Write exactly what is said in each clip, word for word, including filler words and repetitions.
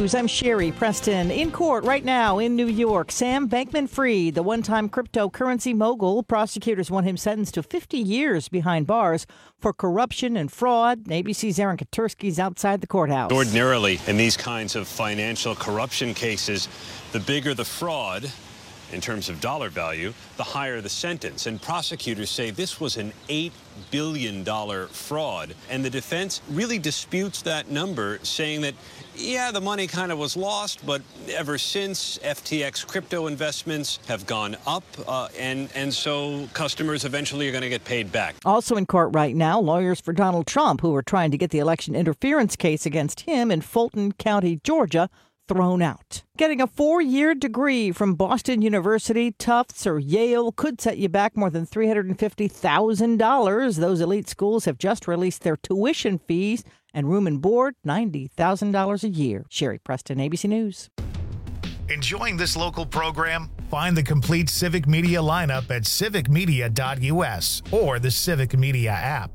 News, I'm Sherry Preston. In court right now in New York, Sam Bankman-Fried, the one-time cryptocurrency mogul, prosecutors want him sentenced to fifty years behind bars for corruption and fraud. A B C's Aaron Katursky's outside the courthouse. Ordinarily, in these kinds of financial corruption cases, the bigger the fraud, in terms of dollar value, the higher the sentence. And prosecutors say this was an eight billion dollars fraud. And the defense really disputes that number, saying that, yeah, the money kind of was lost, but ever since, F T X crypto investments have gone up, uh, and, and so customers eventually are going to get paid back. Also in court right now, lawyers for Donald Trump, who are trying to get the election interference case against him in Fulton County, Georgia, thrown out. Getting a four-year degree from Boston University, Tufts, or Yale could set you back more than three hundred fifty thousand dollars. Those elite schools have just released their tuition fees and room and board, ninety thousand dollars a year. Sherry Preston, A B C News. Enjoying this local program? Find the complete Civic Media lineup at civic media dot U S or the Civic Media app.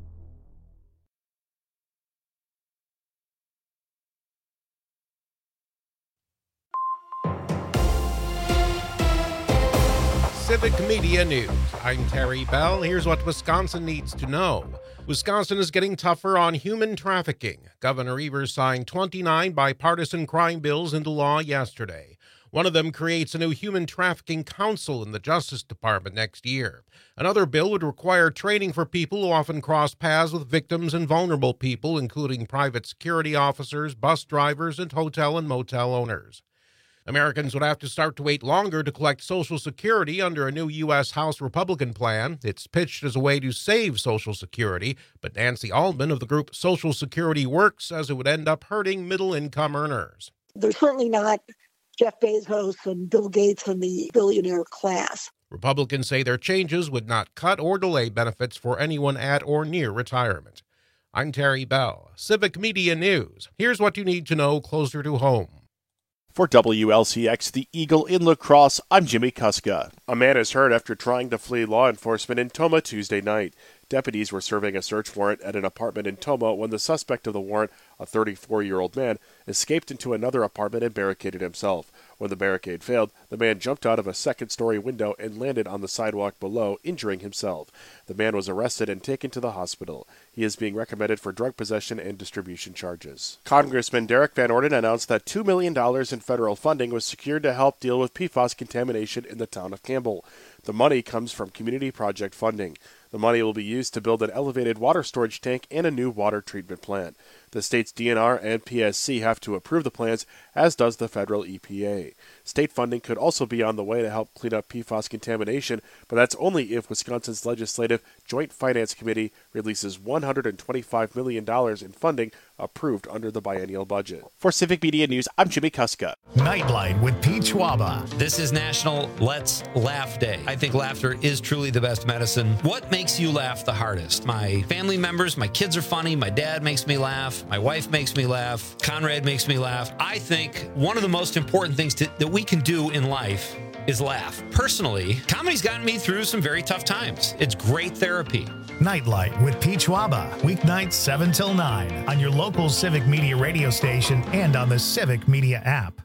Civic Media News. I'm Terry Bell. Here's what Wisconsin needs to know. Wisconsin is getting tougher on human trafficking. Governor Evers signed twenty-nine bipartisan crime bills into law yesterday. One of them creates a new human trafficking council in the Justice Department next year. Another bill would require training for people who often cross paths with victims and vulnerable people, including private security officers, bus drivers, and hotel and motel owners. Americans would have to start to wait longer to collect Social Security under a new U S House Republican plan. It's pitched as a way to save Social Security, but Nancy Altman of the group Social Security Works says it would end up hurting middle-income earners. They're certainly not Jeff Bezos and Bill Gates and the billionaire class. Republicans say their changes would not cut or delay benefits for anyone at or near retirement. I'm Terry Bell, Civic Media News. Here's what you need to know closer to home. For W L C X, the Eagle in La Crosse, I'm Jimmy Kuska. A man is hurt after trying to flee law enforcement in Tomah Tuesday night. Deputies were serving a search warrant at an apartment in Tomah when the suspect of the warrant, a thirty-four-year-old man, escaped into another apartment and barricaded himself. When the barricade failed, the man jumped out of a second-story window and landed on the sidewalk below, injuring himself. The man was arrested and taken to the hospital. He is being recommended for drug possession and distribution charges. Congressman Derek Van Orden announced that two million dollars in federal funding was secured to help deal with P FAS contamination in the town of Campbell. The money comes from community project funding. The money will be used to build an elevated water storage tank and a new water treatment plant. The state's D N R and P S C have to approve the plans, as does the federal E P A. State funding could also be on the way to help clean up P FAS contamination, but that's only if Wisconsin's Legislative Joint Finance Committee releases one hundred twenty-five million dollars in funding approved under the biennial budget. For Civic Media News, I'm Jimmy Kuska. Nightlight with Pete Schwaba. This is National Let's Laugh Day. I think laughter is truly the best medicine. What makes you laugh the hardest? My family members, my kids are funny, my dad makes me laugh, my wife makes me laugh, Conrad makes me laugh. I think one of the most important things to, that we can do in life is laugh. Personally, comedy's gotten me through some very tough times. It's great therapy. Nightlight with Pete Schwaba, weeknights seven till nine on your local Civic Media radio station and on the Civic Media app.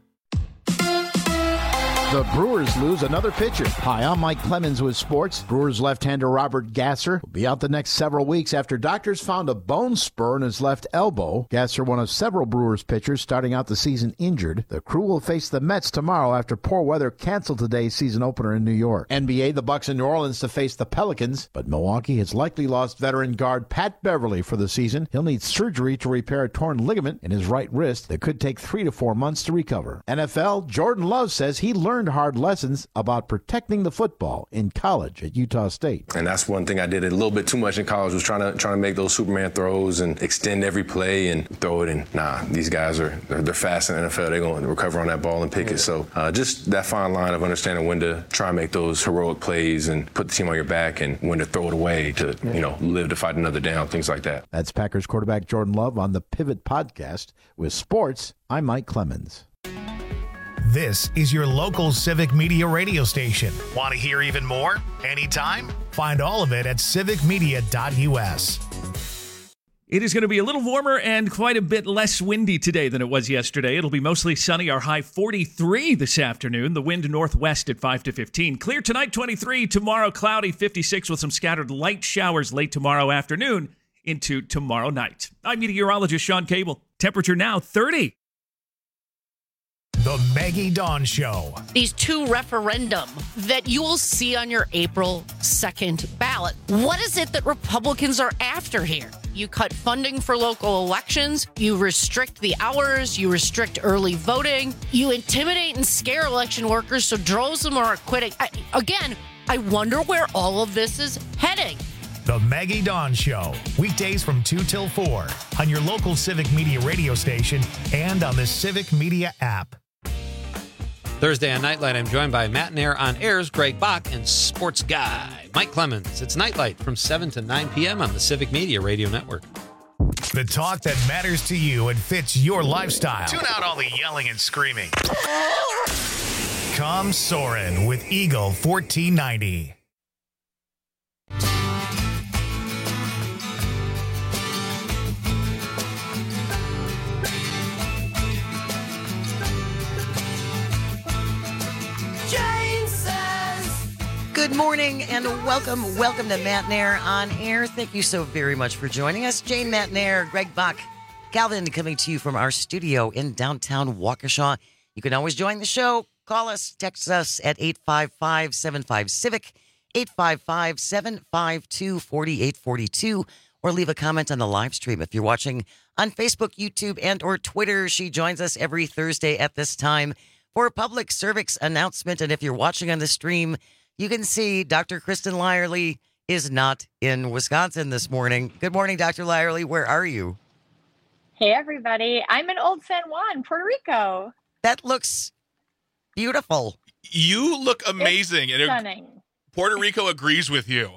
The Brewers lose another pitcher. Hi, I'm Mike Clemens with sports. Brewers left-hander Robert Gasser will be out the next several weeks after doctors found a bone spur in his left elbow. Gasser, one of several Brewers pitchers starting out the season injured. The crew will face the Mets tomorrow after poor weather canceled today's season opener in New York. N B A, the Bucks in New Orleans to face the Pelicans, but Milwaukee has likely lost veteran guard Pat Beverly for the season. He'll need surgery to repair a torn ligament in his right wrist that could take three to four months to recover. N F L, Jordan Love says he learned hard lessons about protecting the football in college at Utah State. And that's one thing I did a little bit too much in college, was trying to trying to make those Superman throws and extend every play and throw it in. Nah, these guys are they're, they're fast in the N F L. They're going to recover on that ball and pick yeah. it. So uh, just that fine line of understanding when to try and make those heroic plays and put the team on your back, and when to throw it away to yeah. you know live to fight another down, things like that. That's Packers quarterback Jordan Love on the Pivot Podcast. With sports, I'm Mike Clemens. This is your local Civic Media radio station. Want to hear even more? Anytime? Find all of it at civic media dot U S. It is going to be a little warmer and quite a bit less windy today than it was yesterday. It'll be mostly sunny. Our high forty-three this afternoon. The wind northwest at five to fifteen. Clear tonight, twenty-three. Tomorrow, cloudy, fifty-six with some scattered light showers late tomorrow afternoon into tomorrow night. I'm meteorologist Sean Cable. Temperature now thirty. The Maggie Dawn Show. These two referendum that you will see on your April second ballot. What is it that Republicans are after here? You cut funding for local elections. You restrict the hours. You restrict early voting. You intimidate and scare election workers so droves of them are quitting. I, again, I wonder where all of this is heading. The Maggie Dawn Show. Weekdays from two till four on your local Civic Media radio station and on the Civic Media app. Thursday on Nightlight, I'm joined by Matt Nair on Air's Greg Bach and sports guy Mike Clemens. It's Nightlight from seven to nine p.m. on the Civic Media Radio Network. The talk that matters to you and fits your lifestyle. Tune out all the yelling and screaming. Come Soarin' with Eagle fourteen ninety. Good morning and welcome. Welcome to Matt Nair on Air. Thank you so very much for joining us. Jane Matt Nair, Greg Bach, Calvin coming to you from our studio in downtown Waukesha. You can always join the show. Call us, text us at eight five five, seven five, CIVIC, eight five five, seven five two, four eight four two, or leave a comment on the live stream. If you're watching on Facebook, YouTube, and or Twitter, she joins us every Thursday at this time for a public service announcement. And if you're watching on the stream, you can see Doctor Kristen Lyerly is not in Wisconsin this morning. Good morning, Doctor Lyerly. Where are you? Hey, everybody. I'm in Old San Juan, Puerto Rico. That looks beautiful. You look amazing. It's stunning. Puerto Rico agrees with you.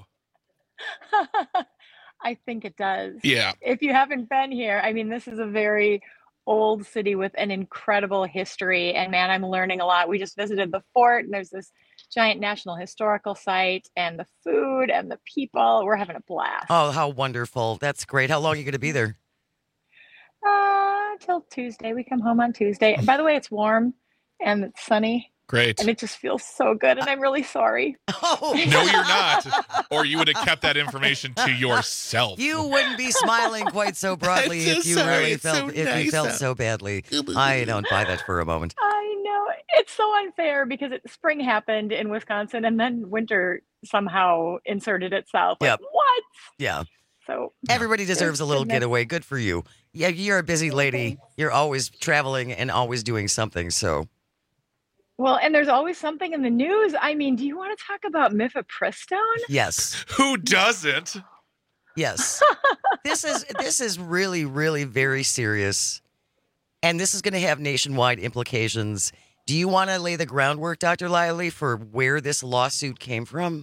I think it does. Yeah. If you haven't been here, I mean, this is a very old city with an incredible history. And man, I'm learning a lot. We just visited the fort, and there's this giant national historical site, and the food and the people. We're having a blast. Oh, how wonderful. That's great. How long are you going to be there? Uh, till Tuesday. We come home on Tuesday. And by the way, it's warm and it's sunny. Great. And it just feels so good. And I'm really sorry. Oh. No, you're not. Or you would have kept that information to yourself. You wouldn't be smiling quite so broadly if you sorry. really It's felt so if nice you felt out. so badly. I don't buy that for a moment. I know. It's so unfair because it, spring happened in Wisconsin and then winter somehow inserted itself. Like, Yep. what? Yeah. So everybody deserves a little goodness. getaway. Good for you. Yeah, you're a busy lady. You're always traveling and always doing something. So. Well, and there's always something in the news. I mean, do you want to talk about mifepristone? Yes. Who doesn't? Yes. This is this is really, really very serious. And this is going to have nationwide implications. Do you want to lay the groundwork, Doctor Lyerly, for where this lawsuit came from?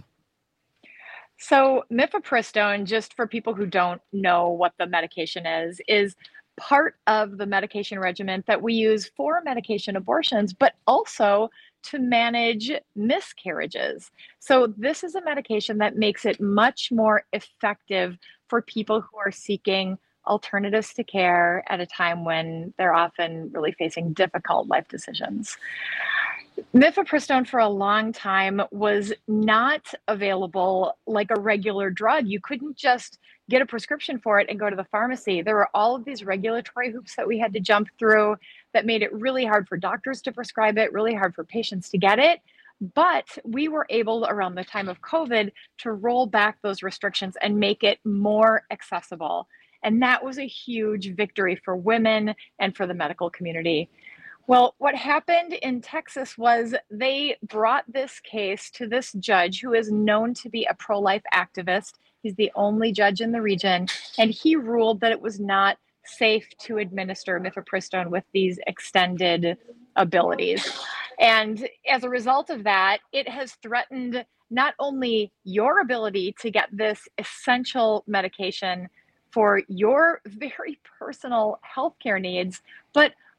So mifepristone, just for people who don't know what the medication is, is part of the medication regimen that we use for medication abortions, but also to manage miscarriages. So this is a medication that makes it much more effective for people who are seeking alternatives to care at a time when they're often really facing difficult life decisions. Mifepristone for a long time was not available like a regular drug. You couldn't just get a prescription for it and go to the pharmacy. There were all of these regulatory hoops that we had to jump through that made it really hard for doctors to prescribe it, really hard for patients to get it. But we were able, around the time of COVID, to roll back those restrictions and make it more accessible. And that was a huge victory for women and for the medical community. Well, what happened in Texas was they brought this case to this judge who is known to be a pro-life activist. He's the only judge in the region, and he ruled that it was not safe to administer mifepristone with these extended abilities. And as a result of that, it has threatened not only your ability to get this essential medication for your very personal healthcare needs, but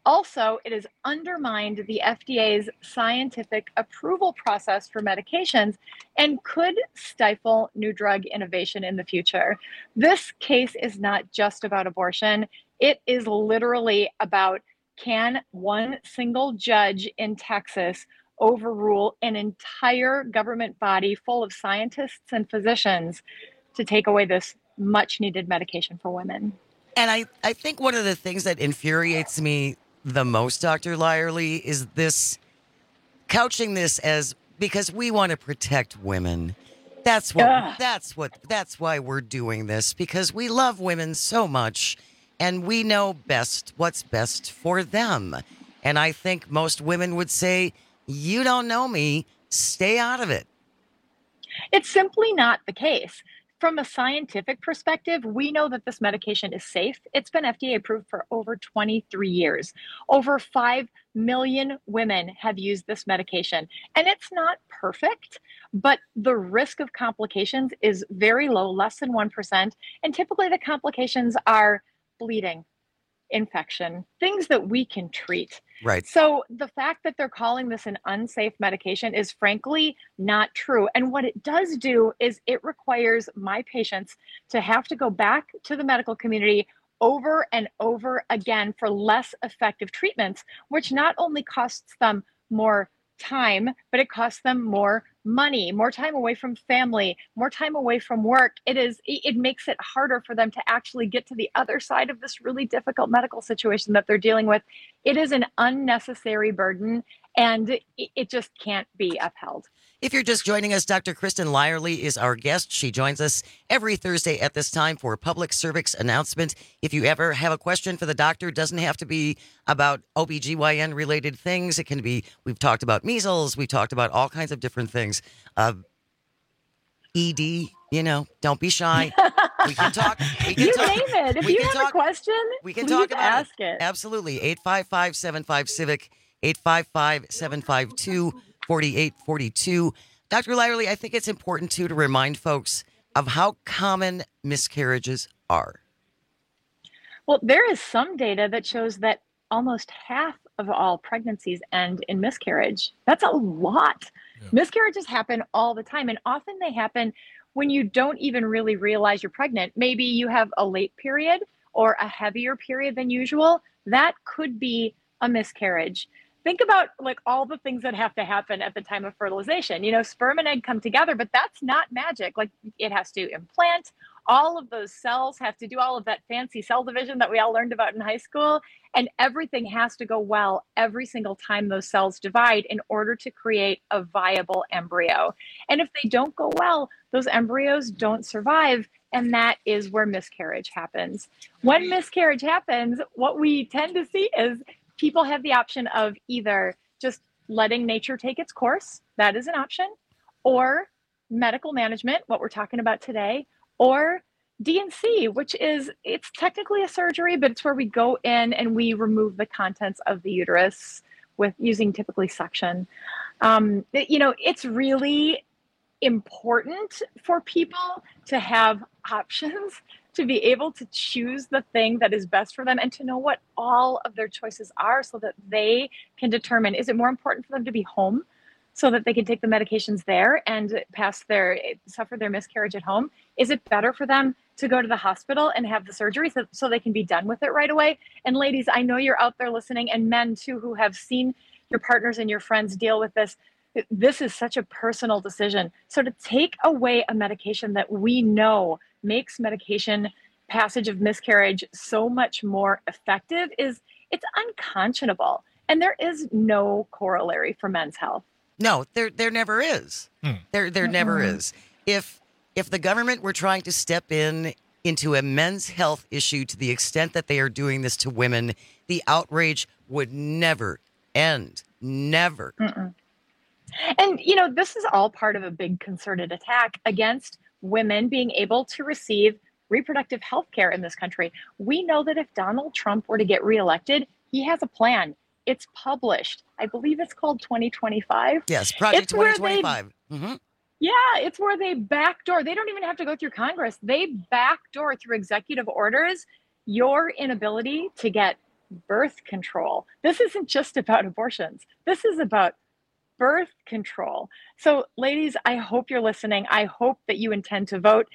Also, it has undermined the F D A's scientific approval process for medications and could stifle new drug innovation in the future. This case is not just about abortion. It is literally about, can one single judge in Texas overrule an entire government body full of scientists and physicians to take away this much needed medication for women? And I, I think one of the things that infuriates me the most, Doctor Lyerly, is this couching this as because we want to protect women. That's what Ugh. that's what that's why we're doing this, because we love women so much and we know best what's best for them. And I think most women would say, you don't know me, stay out of it. It's simply not the case. From a scientific perspective, we know that this medication is safe. It's been F D A approved for over twenty-three years. Over five million women have used this medication. And it's not perfect, but the risk of complications is very low, less than one percent. And typically the complications are bleeding, infection, things that we can treat. Right. So the fact that they're calling this an unsafe medication is frankly not true. And what it does do is it requires my patients to have to go back to the medical community over and over again for less effective treatments, which not only costs them more time, but it costs them more money, more time away from family, more time away from work. It is, it makes it harder for them to actually get to the other side of this really difficult medical situation that they're dealing with. It is an unnecessary burden, and it, it just can't be upheld. If you're just joining us, Doctor Kristen Lyerly is our guest. She joins us every Thursday at this time for public service announcement. If you ever have a question for the doctor, it doesn't have to be about O B G Y N related things. It can be, we've talked about measles, we talked about all kinds of different things. Uh, E D, you know, don't be shy. We can talk. We can you talk, name it. If we you can have talk, a question, we can please talk about ask it. it. Absolutely. eight five five, seven five, civic, eight five five, seven five two, four eight four two. Doctor Lyerly, I think it's important, too, to remind folks of how common miscarriages are. Well, there is some data that shows that almost half of all pregnancies end in miscarriage. That's a lot. Yeah. Miscarriages happen all the time, and often they happen when you don't even really realize you're pregnant. Maybe you have a late period or a heavier period than usual. That could be a miscarriage. Think about like all the things that have to happen at the time of fertilization. You know, sperm and egg come together, but that's not magic. Like it has to implant. All of those cells have to do all of that fancy cell division that we all learned about in high school. And everything has to go well every single time those cells divide in order to create a viable embryo. And if they don't go well, those embryos don't survive. And that is where miscarriage happens. When miscarriage happens, what we tend to see is people have the option of either just letting nature take its course, that is an option, or medical management, what we're talking about today, or D and C, which is, it's technically a surgery, but it's where we go in and we remove the contents of the uterus with using typically suction. Um, it, you know, it's really important for people to have options, to be able to choose the thing that is best for them and to know what all of their choices are so that they can determine, is it more important for them to be home so that they can take the medications there and pass their, suffer their miscarriage at home? Is it better for them to go to the hospital and have the surgery so, so they can be done with it right away? And ladies, I know you're out there listening, and men too, who have seen your partners and your friends deal with this. This is such a personal decision. So to take away a medication that we know makes medication passage of miscarriage so much more effective is, it's unconscionable. And there is no corollary for men's health. No, there there never is. Hmm. There there mm-hmm. never is. If if the government were trying to step in into a men's health issue to the extent that they are doing this to women, the outrage would never end. Never. Mm-mm. And, you know, this is all part of a big concerted attack against women being able to receive reproductive health care in this country. We know that if Donald Trump were to get reelected, he has a plan. It's published. I believe it's called twenty twenty-five. Yes, Project twenty twenty-five. Mm-hmm. Yeah, it's where they backdoor. They don't even have to go through Congress. They backdoor through executive orders your inability to get birth control. This isn't just about abortions. This is about birth control. So, ladies, I hope you're listening. I hope that you intend to vote.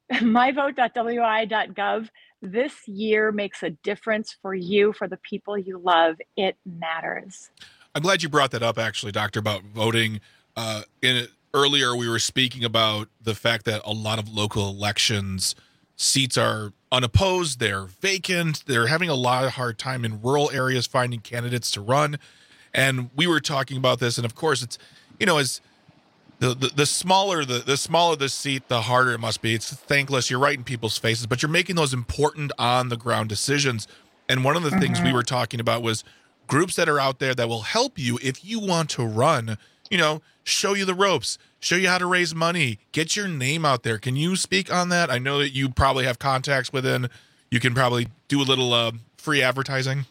my vote dot w i dot gov. This year makes a difference for you, for the people you love. It matters. I'm glad you brought that up, actually, Doctor, about voting. Uh, in earlier, we were speaking about the fact that a lot of local elections seats are unopposed, they're vacant, they're having a lot of hard time in rural areas finding candidates to run. And we were talking about this, and of course, it's, you know, as the, the the smaller the the smaller the seat, the harder it must be. It's thankless. You're right in people's faces, but you're making those important on the ground decisions. And one of the mm-hmm. things we were talking about was groups that are out there that will help you if you want to run. You know, show you the ropes, show you how to raise money, get your name out there. Can you speak on that? I know that you probably have contacts within. You can probably do a little uh, free advertising.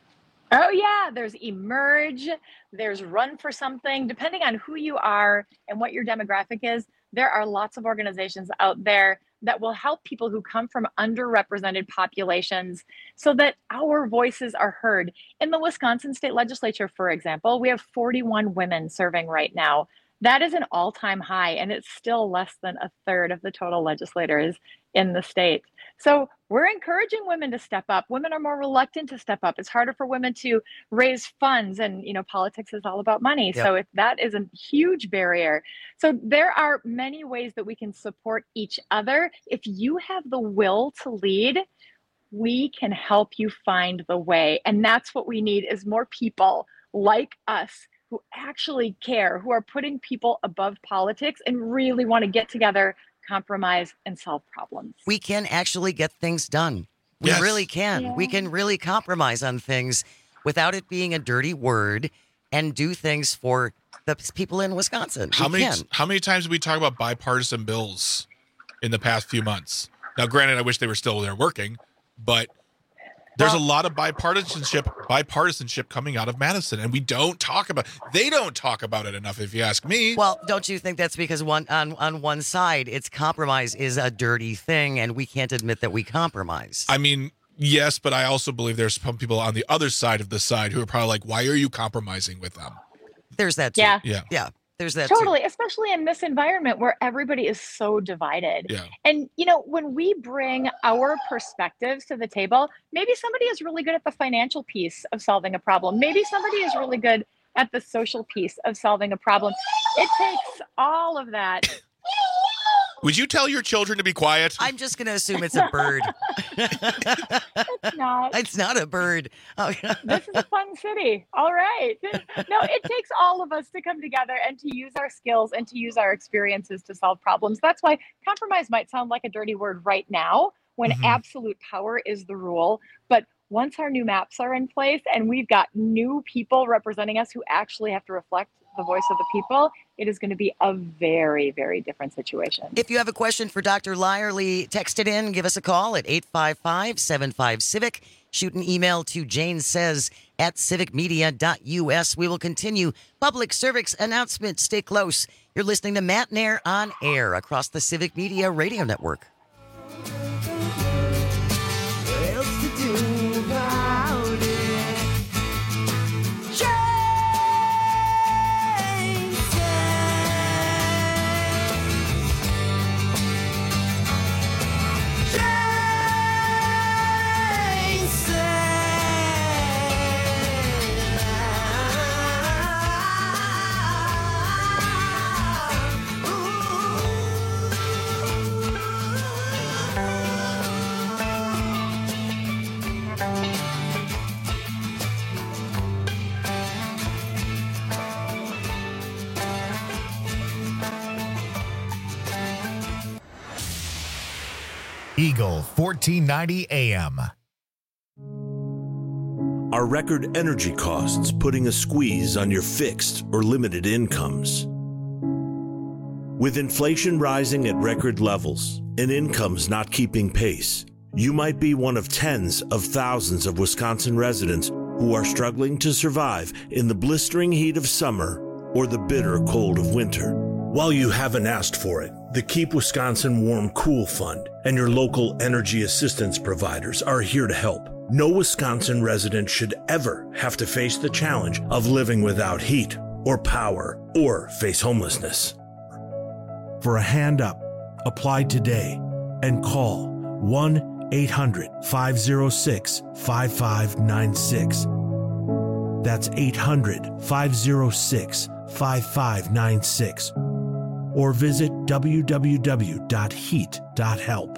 Oh, yeah. There's Emerge. There's Run for Something. Depending on who you are and what your demographic is, there are lots of organizations out there that will help people who come from underrepresented populations so that our voices are heard. In the Wisconsin state legislature, for example, we have forty-one women serving right now. That is an all-time high, and it's still less than a third of the total legislators in the state. So we're encouraging women to step up. Women are more reluctant to step up. It's harder for women to raise funds, and you know, politics is all about money. Yep. So if that is a huge barrier. So there are many ways that we can support each other. If you have the will to lead, we can help you find the way. And that's what we need, is more people like us who actually care, who are putting people above politics and really want to get together, compromise, and solve problems. We can actually get things done. We yes. really can. Yeah. We can really compromise on things without it being a dirty word and do things for the people in Wisconsin. How we many can. How many times did we talk about bipartisan bills in the past few months? Now, granted, I wish they were still there working, but there's well, a lot of bipartisanship, bipartisanship coming out of Madison, and we don't talk about. They don't talk about it enough, if you ask me. Well, don't you think that's because one on on one side, it's compromise is a dirty thing, and we can't admit that we compromise. I mean, yes, but I also believe there's some people on the other side of the side who are probably like, "Why are you compromising with them?" There's that too. Yeah, yeah, yeah. There's that totally, too. Especially in this environment where everybody is so divided. Yeah. And, you know, when we bring our perspectives to the table, maybe somebody is really good at the financial piece of solving a problem. Maybe somebody is really good at the social piece of solving a problem. It takes all of that. Would you tell your children to be quiet? I'm just going to assume it's a bird. It's not. It's not a bird. Oh, this is a fun city. All right. No, it takes all of us to come together and to use our skills and to use our experiences to solve problems. That's why compromise might sound like a dirty word right now, when mm-hmm. absolute power is the rule. But once our new maps are in place and we've got new people representing us who actually have to reflect the voice of the people, it is going to be a very, very different situation. If you have a question for Doctor Lyerly, text it in. Give us a call at eight five five, seven five, civic. Shoot an email to Jane Says at civic media dot u s. We will continue public service announcements. Stay close. You're listening to Matt Nair on air across the Civic Media Radio Network. What else to do about it? Eagle fourteen ninety A M. Are record energy costs putting a squeeze on your fixed or limited incomes? With inflation rising at record levels and incomes not keeping pace, you might be one of tens of thousands of Wisconsin residents who are struggling to survive in the blistering heat of summer or the bitter cold of winter. While you haven't asked for it, the Keep Wisconsin Warm Cool Fund and your local energy assistance providers are here to help. No Wisconsin resident should ever have to face the challenge of living without heat or power or face homelessness. For a hand up, apply today and call one eight hundred five oh six five five nine six. That's eight hundred five oh six five five nine six. Or visit w w w dot heat dot help.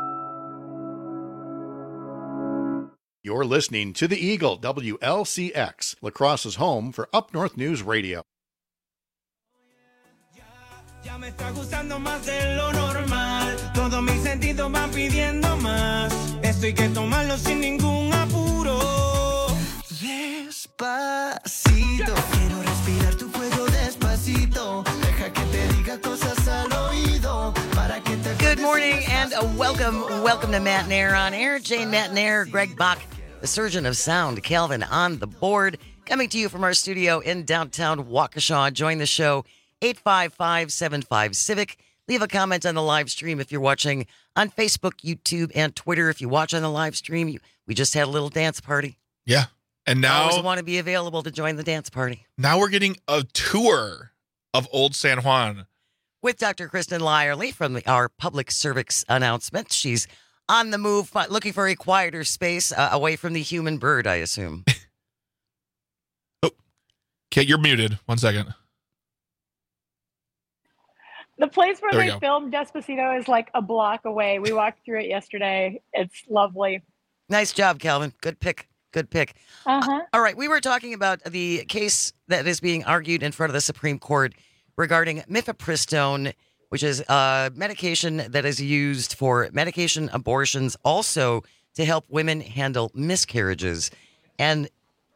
You're listening to The Eagle, W L C X, La Crosse's home for Up North News Radio. Ya me está gustando más de lo normal. Todos mis sentidos van pidiendo más. Esto hay que tomarlo sin ningún apuro. Despacito, quiero respirar tu fuego despacito. Deja que te diga cosas al oído. Para que te Good morning and a welcome, welcome to Matt Nair on Air. Jane Matt Nair, Greg Bach, the surgeon of sound, Calvin on the board. Coming to you from our studio in downtown Waukesha. Join the show, eight five five, seven five, CIVIC. Leave a comment on the live stream if you're watching on Facebook, YouTube, and Twitter. If you watch on the live stream, you, we just had a little dance party. Yeah. And now, always want to be available to join the dance party. Now we're getting a tour of Old San Juan. With Doctor Kristen Lyerly from the, our public service announcement. She's on the move, looking for a quieter space uh, away from the human bird, I assume. Oh, Kate, you're muted. One second. The place where There we they go. filmed Despacito is like a block away. We walked through it yesterday. It's lovely. Nice job, Calvin. Good pick. Good pick. Uh-huh. All right, we were talking about the case that is being argued in front of the Supreme Court regarding mifepristone, which is a medication that is used for medication abortions, also to help women handle miscarriages. And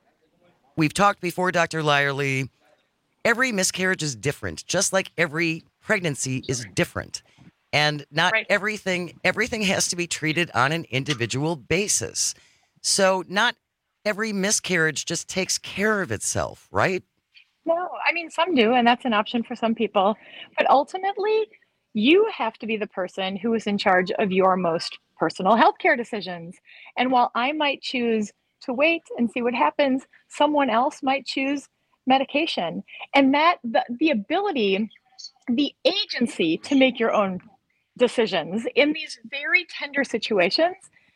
we've talked before, Doctor Lyerly, every miscarriage is different, just like every pregnancy is different. And not Right. everything everything has to be treated on an individual basis. So not every miscarriage just takes care of itself, right? No, I mean, some do, and that's an option for some people. But ultimately, you have to be the person who is in charge of your most personal healthcare decisions. And while I might choose to wait and see what happens, someone else might choose medication. And that the, the ability, the agency to make your own decisions in these very tender situations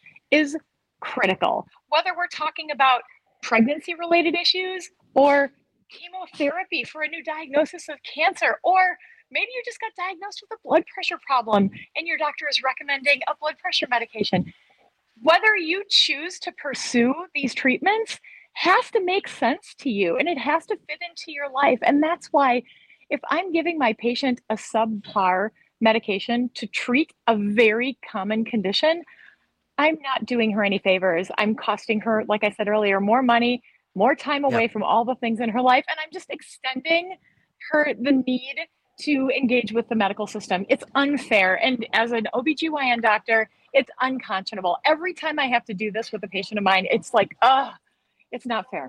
is critical. Whether we're talking about pregnancy-related issues or chemotherapy for a new diagnosis of cancer, or maybe you just got diagnosed with a blood pressure problem and your doctor is recommending a blood pressure medication. Whether you choose to pursue these treatments has to make sense to you, and it has to fit into your life. And that's why if I'm giving my patient a subpar medication to treat a very common condition, I'm not doing her any favors. I'm costing her, like I said earlier, more money, more time away Yep. from all the things in her life. And I'm just extending her the need to engage with the medical system. It's unfair. And as an O B G Y N doctor, it's unconscionable. Every time I have to do this with a patient of mine, it's like, ugh, it's not fair.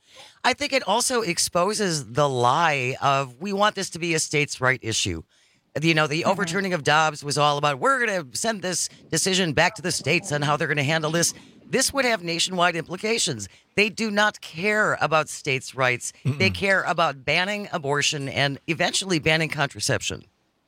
I think it also exposes the lie of we want this to be a states' right issue. You know, the overturning of Dobbs was all about we're going to send this decision back to the states on how they're going to handle this. This would have nationwide implications. They do not care about states' rights. Mm-mm. They care about banning abortion and eventually banning contraception.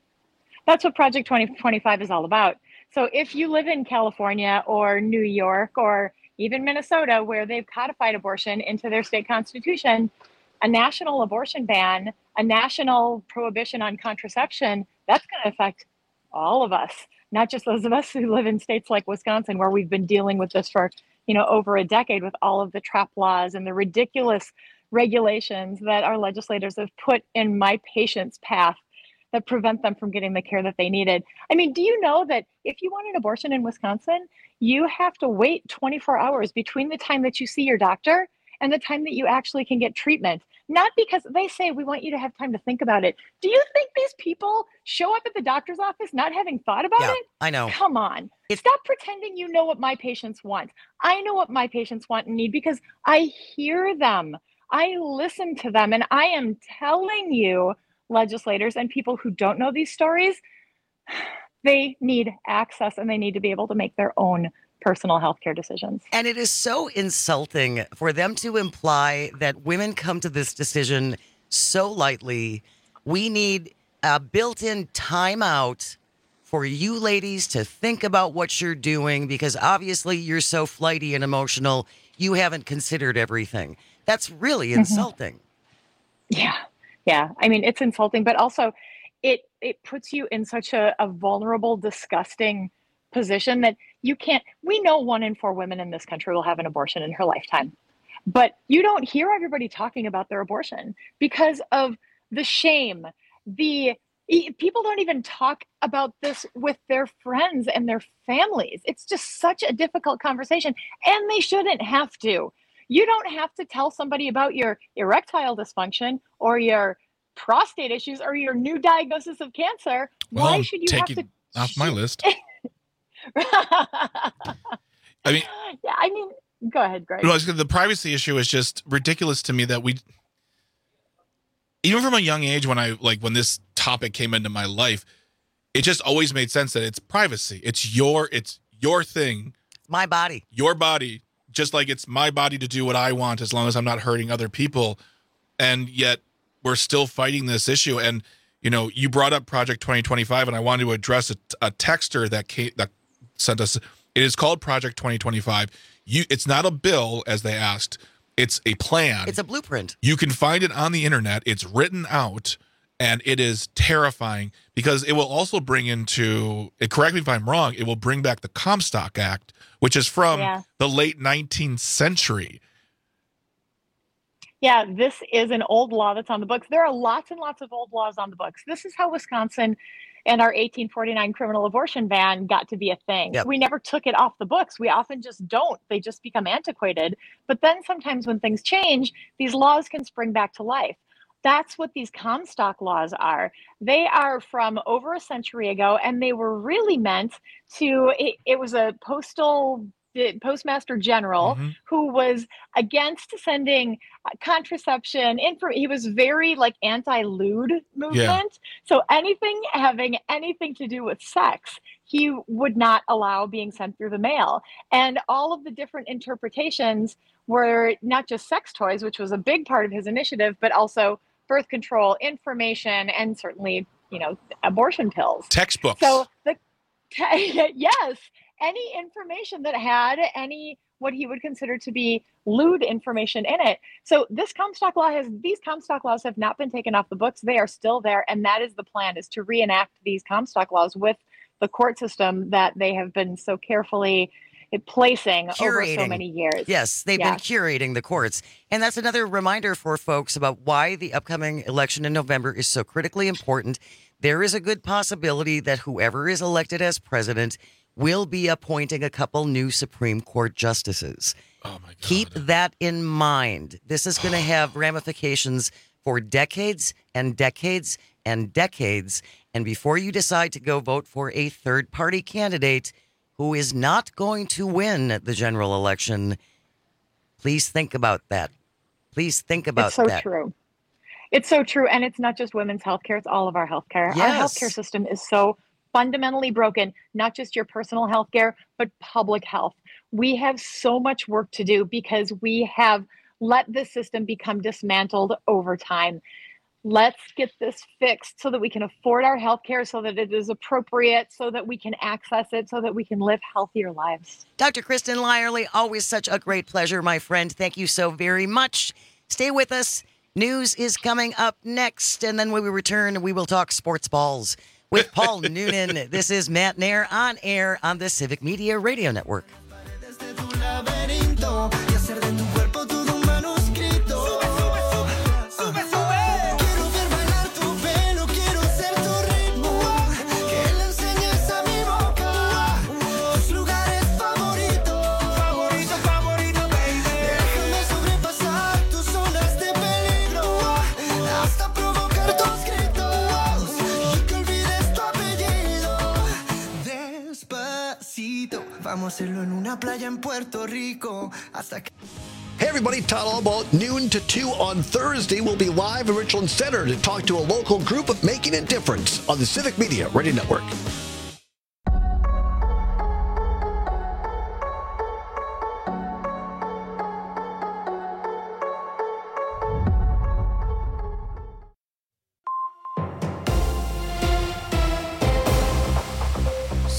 That's what Project twenty twenty-five is all about. So if you live in California or New York or even Minnesota, where they've codified abortion into their state constitution, a national abortion ban, a national prohibition on contraception, that's going to affect all of us, not just those of us who live in states like Wisconsin, where we've been dealing with this for, you know, over a decade with all of the TRAP laws and the ridiculous regulations that our legislators have put in my patient's path that prevent them from getting the care that they needed. I mean, do you know that if you want an abortion in Wisconsin, you have to wait twenty-four hours between the time that you see your doctor and the time that you actually can get treatment? Not because they say we want you to have time to think about it. Do you think these people show up at the doctor's office not having thought about Yeah, it? I know. Come on. Stop pretending you know what my patients want. I know what my patients want and need because I hear them. I listen to them. And I am telling you, legislators and people who don't know these stories, they need access and they need to be able to make their own personal health care decisions. And it is so insulting for them to imply that women come to this decision so lightly. We need a built-in timeout for you ladies to think about what you're doing, because obviously you're so flighty and emotional, you haven't considered everything. That's really insulting. Mm-hmm. Yeah. Yeah. I mean, it's insulting, but also it it puts you in such a, a vulnerable, disgusting position that you can't. We know one in four women in this country will have an abortion in her lifetime, but you don't hear everybody talking about their abortion because of the shame. The people don't even talk about this with their friends and their families. It's just such a difficult conversation, and they shouldn't have to. You don't have to tell somebody about your erectile dysfunction or your prostate issues or your new diagnosis of cancer. Well, Why should you have to off my list? I mean, yeah, I mean, go ahead, Greg. No, the privacy issue is just ridiculous to me that we, even from a young age, when I like when this topic came into my life, it just always made sense that it's privacy. It's your, it's your thing. My body. Your body. Just like it's my body to do what I want as long as I'm not hurting other people. And yet we're still fighting this issue. And, you know, you brought up Project twenty twenty-five, and I wanted to address a, a texter that came, that sent us. It is called Project twenty twenty-five. You, it's not a bill, as they asked. It's a plan. It's a blueprint. You can find it on the internet. It's written out, and it is terrifying because it will also bring into, correct me if I'm wrong, it will bring back the Comstock Act, which is from yeah. the late nineteenth century. Yeah, this is an old law that's on the books. There are lots and lots of old laws on the books. This is how Wisconsin and our eighteen forty-nine criminal abortion ban got to be a thing. Yep. We never took it off the books. We often just don't. They just become antiquated. But then sometimes when things change, these laws can spring back to life. That's what these Comstock laws are. They are from over a century ago, and they were really meant to, it, it was a postal postmaster general mm-hmm. who was against sending contraception. Info, he was very like anti-lewd movement. Yeah. So anything having anything to do with sex, he would not allow being sent through the mail. And all of the different interpretations were not just sex toys, which was a big part of his initiative, but also birth control, information, and certainly, you know, abortion pills. Textbooks. So the yes, any information that had any what he would consider to be lewd information in it. So this Comstock law has these Comstock laws have not been taken off the books. They are still there, and that is the plan: is to reenact these Comstock laws with the court system that they have been so carefully placing curating. over so many years. Yes, they've yes. been curating the courts. And that's another reminder for folks about why the upcoming election in November is so critically important. There is a good possibility that whoever is elected as president will be appointing a couple new Supreme Court justices. Oh my God. Keep that in mind. This is going to have ramifications for decades and decades and decades. And before you decide to go vote for a third-party candidate who is not going to win the general election, please think about that. Please think about it's so that. True. It's so true. And it's not just women's healthcare, it's all of our healthcare. Yes. Our healthcare system is so fundamentally broken, not just your personal healthcare, but public health. We have so much work to do because we have let this system become dismantled over time. Let's get this fixed so that we can afford our healthcare, so that it is appropriate, so that we can access it, so that we can live healthier lives. Doctor Kristen Lyerly, always such a great pleasure, my friend. Thank you so very much. Stay with us. News is coming up next, and then when we return, we will talk sports balls with Paul Noonan. This is Matt Nair on air on the Civic Media Radio Network. Vamos a hacerlo en una playa en Puerto Rico hasta que... Hey everybody, Todd Allbaugh, noon to two on Thursday. We'll be live in Richland Center to talk to a local group making a difference on the Civic Media Radio Network.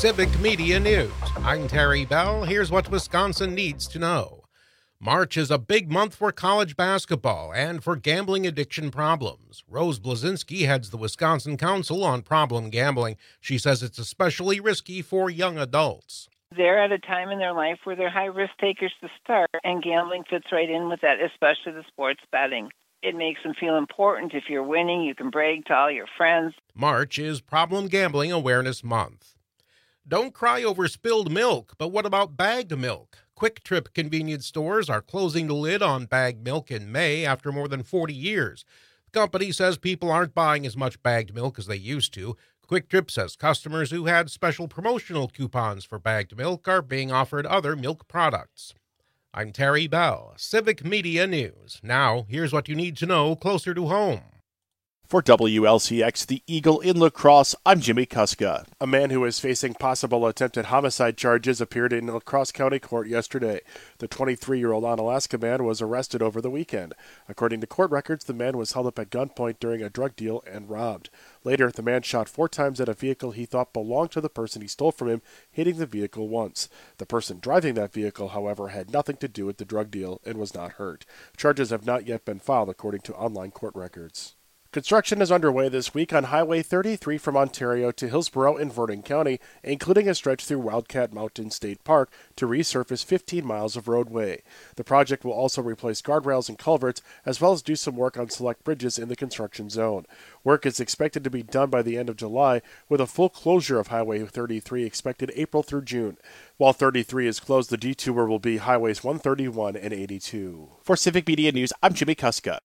Civic Media News. I'm Terry Bell. Here's what Wisconsin needs to know. March is a big month for college basketball and for gambling addiction problems. Rose Blazinski heads the Wisconsin Council on Problem Gambling. She says it's especially risky for young adults. They're at a time in their life where they're high-risk takers to start, and gambling fits right in with that, especially the sports betting. It makes them feel important. If you're winning, you can brag to all your friends. March is Problem Gambling Awareness Month. Don't cry over spilled milk, but what about bagged milk? Quick Trip convenience stores are closing the lid on bagged milk in May after more than forty years. The company says people aren't buying as much bagged milk as they used to. Quick Trip says customers who had special promotional coupons for bagged milk are being offered other milk products. I'm Terry Bell, Civic Media News. Now, here's what you need to know closer to home. For W L C X, the Eagle in La Crosse, I'm Jimmy Kuska. A man who is facing possible attempted homicide charges appeared in La Crosse County Court yesterday. The twenty-three-year-old Onalaska man was arrested over the weekend. According to court records, the man was held up at gunpoint during a drug deal and robbed. Later, the man shot four times at a vehicle he thought belonged to the person he stole from him, hitting the vehicle once. The person driving that vehicle, however, had nothing to do with the drug deal and was not hurt. Charges have not yet been filed, according to online court records. Construction is underway this week on Highway thirty-three from Ontario to Hillsborough in Vernon County, including a stretch through Wildcat Mountain State Park to resurface fifteen miles of roadway. The project will also replace guardrails and culverts, as well as do some work on select bridges in the construction zone. Work is expected to be done by the end of July, with a full closure of Highway thirty-three expected April through June. While thirty-three is closed, the detour will be Highways one thirty-one and eighty-two. For Civic Media News, I'm Jimmy Kuska.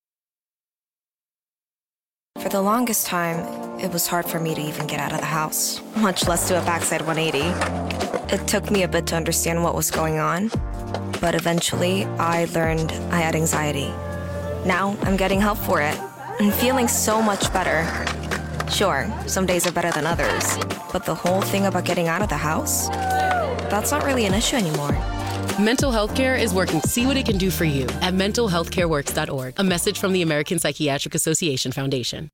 For the longest time, it was hard for me to even get out of the house, much less do a backside one eighty. It took me a bit to understand what was going on, but eventually I learned I had anxiety. Now I'm getting help for it and feeling so much better. Sure, some days are better than others, but the whole thing about getting out of the house, that's not really an issue anymore. Mental health care is working to see what it can do for you at mental health care works dot org. A message from the American Psychiatric Association Foundation.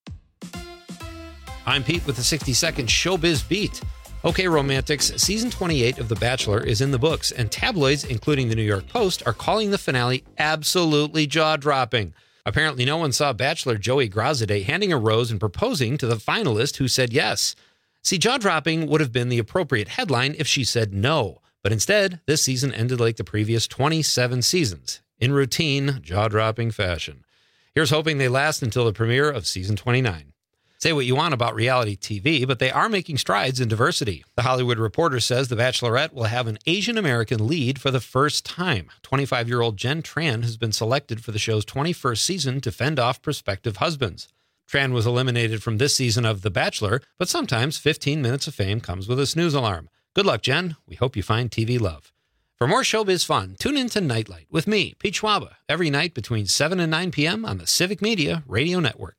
I'm Pete with the sixty second Showbiz Beat. Okay, romantics, season twenty-eight of The Bachelor is in the books, and tabloids, including the New York Post, are calling the finale absolutely jaw-dropping. Apparently, no one saw Bachelor Joey Grossaday handing a rose and proposing to the finalist who said yes. See, jaw-dropping would have been the appropriate headline if she said no. But instead, this season ended like the previous twenty-seven seasons, in routine, jaw-dropping fashion. Here's hoping they last until the premiere of season twenty-nine. Say what you want about reality T V, but they are making strides in diversity. The Hollywood Reporter says The Bachelorette will have an Asian American lead for the first time. twenty-five-year-old Jen Tran has been selected for the show's twenty-first season to fend off prospective husbands. Tran was eliminated from this season of The Bachelor, but sometimes fifteen minutes of fame comes with a snooze alarm. Good luck, Jen. We hope you find T V love. For more showbiz fun, tune in to Nightlight with me, Pete Schwaba, every night between seven and nine p.m. on the Civic Media Radio Network.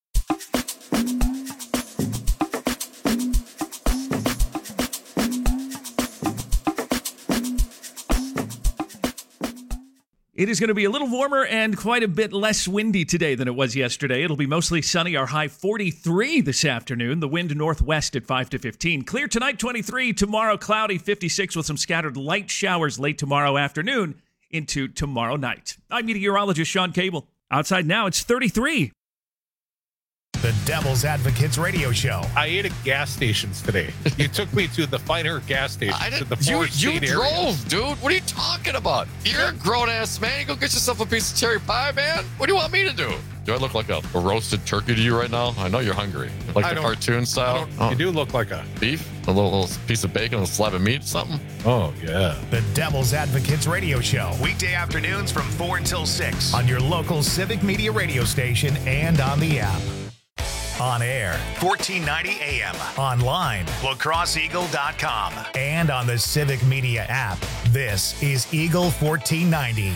It is going to be a little warmer and quite a bit less windy today than it was yesterday. It'll be mostly sunny. Our high forty-three this afternoon. The wind northwest at five to fifteen. Clear tonight, twenty-three. Tomorrow, cloudy, fifty-six with some scattered light showers late tomorrow afternoon into tomorrow night. I'm meteorologist Sean Cable. Outside now, it's thirty-three. The Devil's Advocates Radio Show. I ate at gas stations today. You took me to the finer gas stations. I to the you Forest you State drove, area. dude. What are you talking about? You're a grown-ass man. You go get yourself a piece of cherry pie, man. What do you want me to do? Do I look like a, a roasted turkey to you right now? I know you're hungry. Like I the don't- cartoon style? Oh. You do look like a beef? A little, little piece of bacon, a slab of meat, something? Oh, yeah. The Devil's Advocates Radio Show. Weekday afternoons from four until six on your local Civic Media radio station and on the app. On air, fourteen ninety A M. Online, la crosse eagle dot com. And on the Civic Media app. This is Eagle fourteen ninety.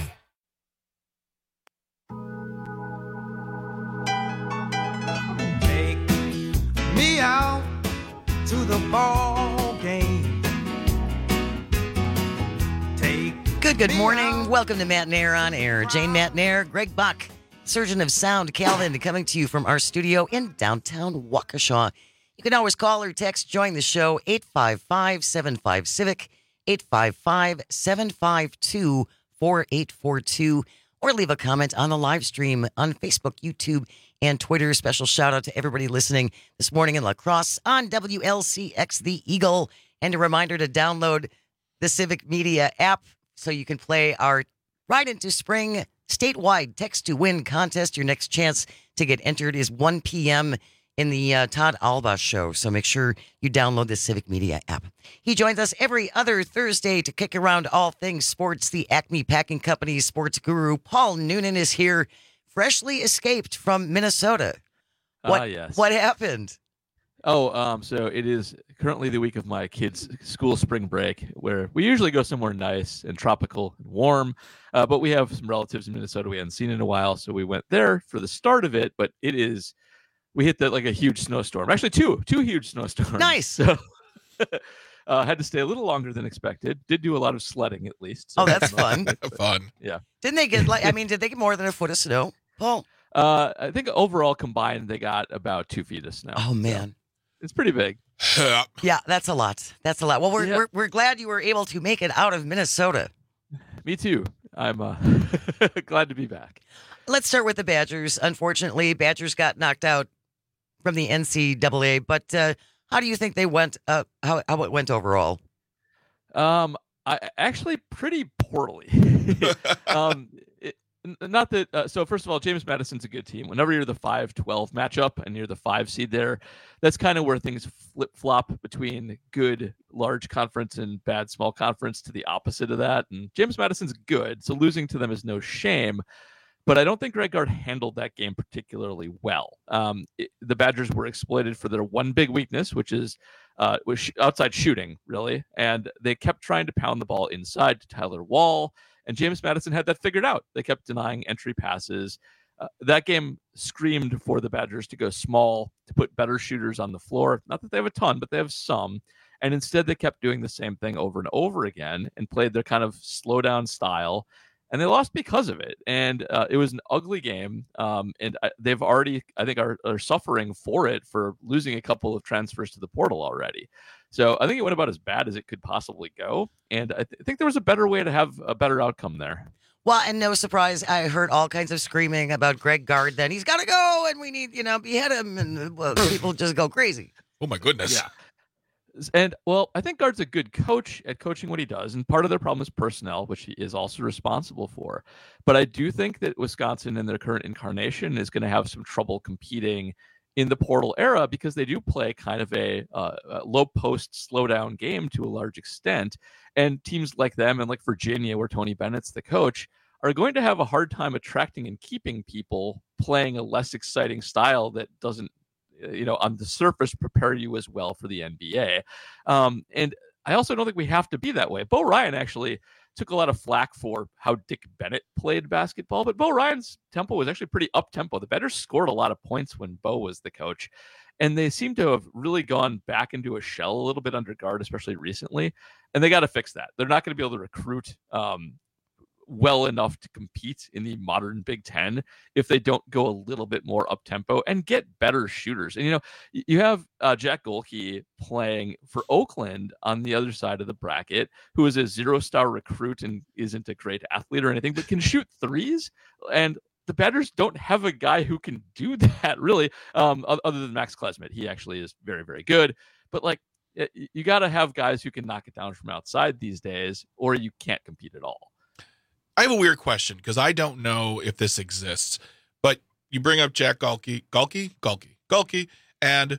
Take me out to the ball game. Take Good, good morning. Welcome to Matt and Air on Air. Jane Matt and Air, Greg Buck, Surgeon of Sound, Calvin, coming to you from our studio in downtown Waukesha. You can always call or text, join the show, eight five five, seven five, CIVIC, eight five five, seven five two, four eight four two, or leave a comment on the live stream on Facebook, YouTube, and Twitter. Special shout out to everybody listening this morning in La Crosse on W L C X The Eagle. And a reminder to download the Civic Media app so you can play our Ride into Spring statewide text to win contest. Your next chance to get entered is one p.m. in the uh, Todd Alba show. So make sure you download the Civic Media app. He joins us every other Thursday to kick around all things sports. The Acme Packing Company sports guru, Paul Noonan, is here, freshly escaped from Minnesota. What, Ah, yes. What happened? Oh, um, so it is currently the week of my kids' school spring break, where we usually go somewhere nice and tropical and warm. Uh, but we have some relatives in Minnesota we hadn't seen in a while, so we went there for the start of it. But it is, we hit the, like a huge snowstorm. Actually, two, two huge snowstorms. Nice. So uh, had to stay a little longer than expected. Did do a lot of sledding at least. So Oh, that's fun. Fun. Yeah. Didn't they get, like, I mean, did they get more than a foot of snow, Paul? Uh, I think overall combined, they got about two feet of snow. Oh, man. It's pretty big. Yeah, that's a lot. That's a lot. Well, we're, Yeah. we're, we're glad you were able to make it out of Minnesota. Me too. I'm uh, glad to be back. Let's start with the Badgers. Unfortunately, Badgers got knocked out from the N C double A. But uh, how do you think they went? Uh, how how it went overall? Um, I actually pretty poorly. um, it, n- not that. Uh, so first of all, James Madison's a good team. Whenever you're the five twelve matchup and you're the five seed there, that's kind of where things flip flop between good large conference and bad small conference to the opposite of that. And James Madison's good, so losing to them is no shame. But I don't think Greg Gard handled that game particularly well. Um, it, the Badgers were exploited for their one big weakness, which is uh, was sh- outside shooting, really. And they kept trying to pound the ball inside to Tyler Wall. And James Madison had that figured out. They kept denying entry passes. Uh, that game screamed for the Badgers to go small, to put better shooters on the floor. Not that they have a ton, but they have some. And instead, they kept doing the same thing over and over again and played their kind of slow down style. And they lost because of it. And uh, it was an ugly game. Um, and I, they've already, I think, are, are suffering for it for losing a couple of transfers to the portal already. So I think it went about as bad as it could possibly go. And I th- think there was a better way to have a better outcome there. Well, and no surprise, I heard all kinds of screaming about Greg Gard. Then he's got to go, and we need, you know, behead him, and well, people just go crazy. Oh my goodness. Yeah. And, well, I think Gard's a good coach at coaching what he does, and part of their problem is personnel, which he is also responsible for. But I do think that Wisconsin in their current incarnation is going to have some trouble competing in the portal era because they do play kind of a, uh, a low post, slow down game to a large extent. And teams like them and like Virginia, where Tony Bennett's the coach, are going to have a hard time attracting and keeping people playing a less exciting style that doesn't, you know, on the surface, prepare you as well for the N B A. Um, and I also don't think we have to be that way. Bo Ryan actually took a lot of flack for how Dick Bennett played basketball, but Bo Ryan's tempo was actually pretty up-tempo. The Badgers scored a lot of points when Bo was the coach, and they seem to have really gone back into a shell a little bit under Gard, especially recently, and they got to fix that. They're not going to be able to recruit um, well enough to compete in the modern Big Ten if they don't go a little bit more up tempo and get better shooters. And, you know, you have uh, Jack Golke playing for Oakland on the other side of the bracket, who is a zero star recruit and isn't a great athlete or anything, but can shoot threes. And the Badgers don't have a guy who can do that really, um, other than Max Klesmit. He actually is very, very good, but like, you got to have guys who can knock it down from outside these days, or you can't compete at all. I have a weird question because I don't know if this exists, but you bring up Jack Golke, Golke, Golke, Golke, and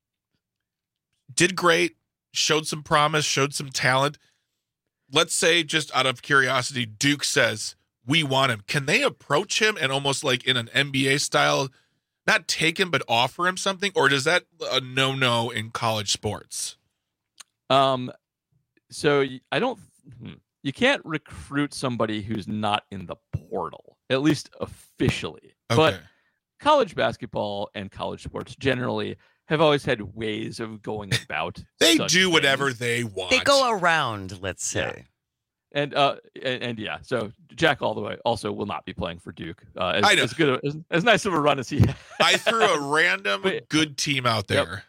did great, showed some promise, showed some talent. Let's say, just out of curiosity, Duke says, we want him. Can they approach him and almost like in an N B A style, not take him, but offer him something? Or does that a no-no in college sports? Um, so I don't... Hmm. You can't recruit somebody who's not in the portal, at least officially. Okay. But college basketball and college sports generally have always had ways of going about. They such do things. whatever they want. They go around, let's say. Yeah. And, uh, and and yeah, so Jack Allthaway also will not be playing for Duke. Uh, as, I know. as good, a, as, as nice of a run as he had. I threw a random But, good team out there.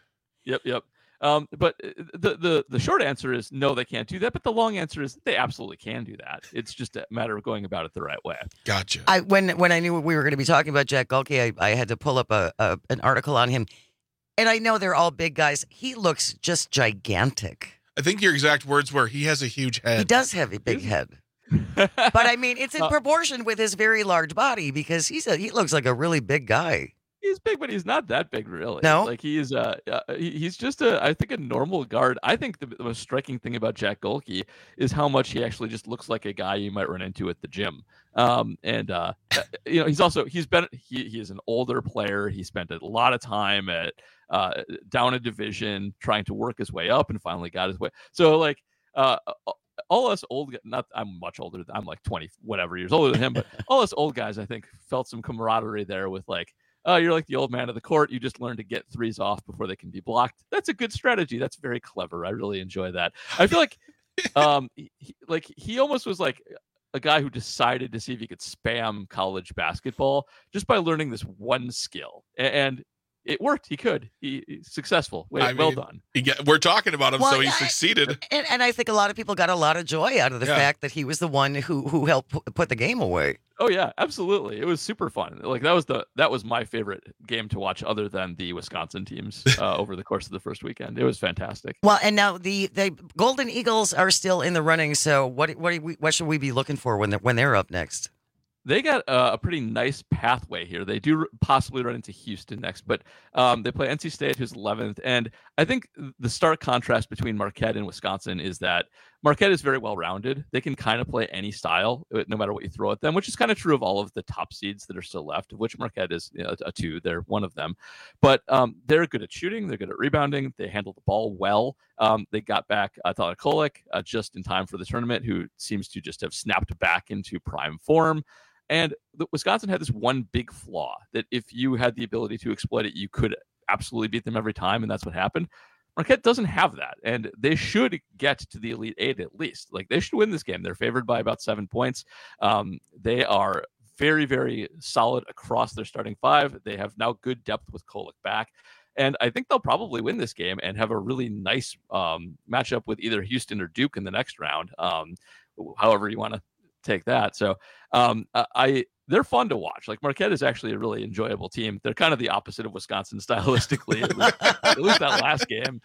Yep, yep. Um, but the, the the short answer is no, they can't do that. But the long answer is they absolutely can do that. It's just a matter of going about it the right way. Gotcha. I when when I knew we were going to be talking about Jack Gulke, I, I had to pull up a, a an article on him, and I know they're all big guys. He looks just gigantic. I think your exact words were, he has a huge head. He does have a big head. But I mean, it's in uh, proportion with his very large body because he's a, he looks like a really big guy. He's big, but he's not that big, really. No, like he's uh, uh he, he's just a I think a normal guard. I think the, the most striking thing about Jack Gulke is how much he actually just looks like a guy you might run into at the gym. Um, and uh, you know, he's also he's been he he is an older player. He spent a lot of time at uh down a division trying to work his way up, and finally got his way. So like uh. all us old, not I'm much older. I'm like twenty whatever years older than him, but all us old guys, I think, felt some camaraderie there with like. Oh, you're like the old man of the court. You just learn to get threes off before they can be blocked. That's a good strategy. That's very clever. I really enjoy that. I feel like, um, he, like he almost was like a guy who decided to see if he could spam college basketball just by learning this one skill, and it worked. He could. He, he's successful. Well, I well mean, done. He get, we're talking about him, well, so he I, succeeded. And, and I think a lot of people got a lot of joy out of the yeah. fact that he was the one who who helped put the game away. Oh yeah, absolutely. It was super fun. Like that was the that was my favorite game to watch, other than the Wisconsin teams uh, over the course of the first weekend. It was fantastic. Well, and now the, the Golden Eagles are still in the running. So what what we, what should we be looking for when they're when they're up next? They got uh, a pretty nice pathway here. They do possibly run into Houston next, but um, they play N C State, who's eleventh. And I think the stark contrast between Marquette and Wisconsin is that Marquette is very well-rounded. They can kind of play any style, no matter what you throw at them, which is kind of true of all of the top seeds that are still left, of which Marquette is you know, a two. They're one of them. But um, they're good at shooting. They're good at rebounding. They handle the ball well. Um, they got back uh, Tyler Kolek uh, just in time for the tournament, who seems to just have snapped back into prime form. And the, Wisconsin had this one big flaw that if you had the ability to exploit it, you could absolutely beat them every time, and that's what happened. Marquette doesn't have that, and they should get to the Elite Eight at least. Like, they should win this game. They're favored by about seven points. Um, they are very, very solid across their starting five. They have now good depth with Kolek back. And I think they'll probably win this game and have a really nice um, matchup with either Houston or Duke in the next round, um, however you want to take that. So um, I they're fun to watch. Like, Marquette is actually a really enjoyable team. They're kind of the opposite of Wisconsin stylistically, at least, at least that last game.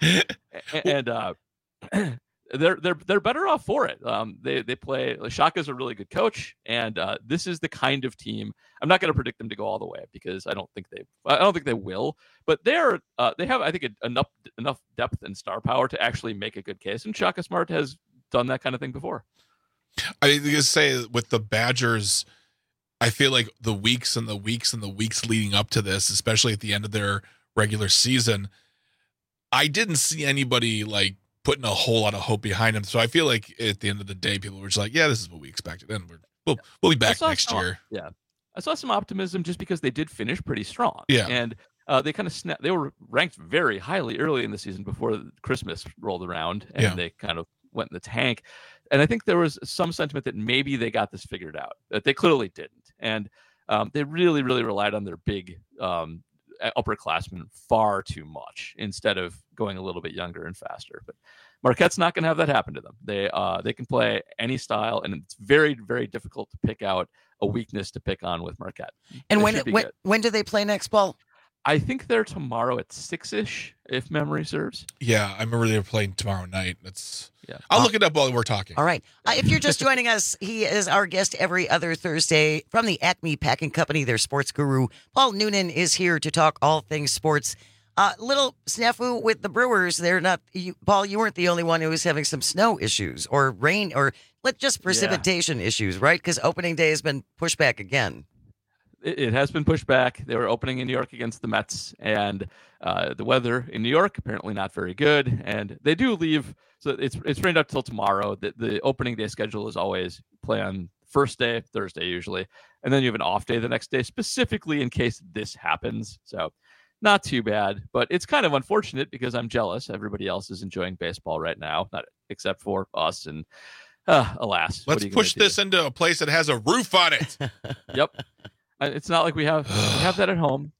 And uh, they're they're they're better off for it. Um, they they play. Shaka's a really good coach, and uh, this is the kind of team. I'm not going to predict them to go all the way because I don't think they I don't think they will. But they're uh, they have I think enough enough depth and star power to actually make a good case. And Shaka Smart has done that kind of thing before. I was gonna say with the Badgers, I feel like the weeks and the weeks and the weeks leading up to this, especially at the end of their regular season, I didn't see anybody like putting a whole lot of hope behind them. So I feel like at the end of the day, people were just like, "Yeah, this is what we expected, and we're, we'll we'll be back next some, year." Yeah, I saw some optimism just because they did finish pretty strong. Yeah, and uh, they kind of snapped. They were ranked very highly early in the season before Christmas rolled around, and yeah. they kind of went in the tank. And I think there was some sentiment that maybe they got this figured out, that they clearly didn't. And um, they really, really relied on their big um, upperclassmen far too much instead of going a little bit younger and faster. But Marquette's not going to have that happen to them. They uh, they can play any style, and it's very, very difficult to pick out a weakness to pick on with Marquette. And they when when, when do they play next, Paul? I think they're tomorrow at six-ish, if memory serves. Yeah, I remember they were playing tomorrow night. That's yeah. I'll uh, look it up while we're talking. All right. Uh, if you're just joining us, he is our guest every other Thursday from the Acme Packing Company. Their sports guru, Paul Noonan, is here to talk all things sports. Uh, little snafu with the Brewers. They're not, you, Paul, you weren't the only one who was having some snow issues or rain or let just precipitation yeah. issues, right? Because opening day has been pushed back again. It has been pushed back. They were opening in New York against the Mets, and uh, the weather in New York apparently not very good. And they do leave, so it's it's rained out till tomorrow. The, the opening day schedule is always play on first day, Thursday usually, and then you have an off day the next day, specifically in case this happens. So not too bad, but it's kind of unfortunate because I'm jealous. Everybody else is enjoying baseball right now, not except for us. And uh, alas, let's push this do? into a place that has a roof on it. Yep. It's not like we have we have that at home.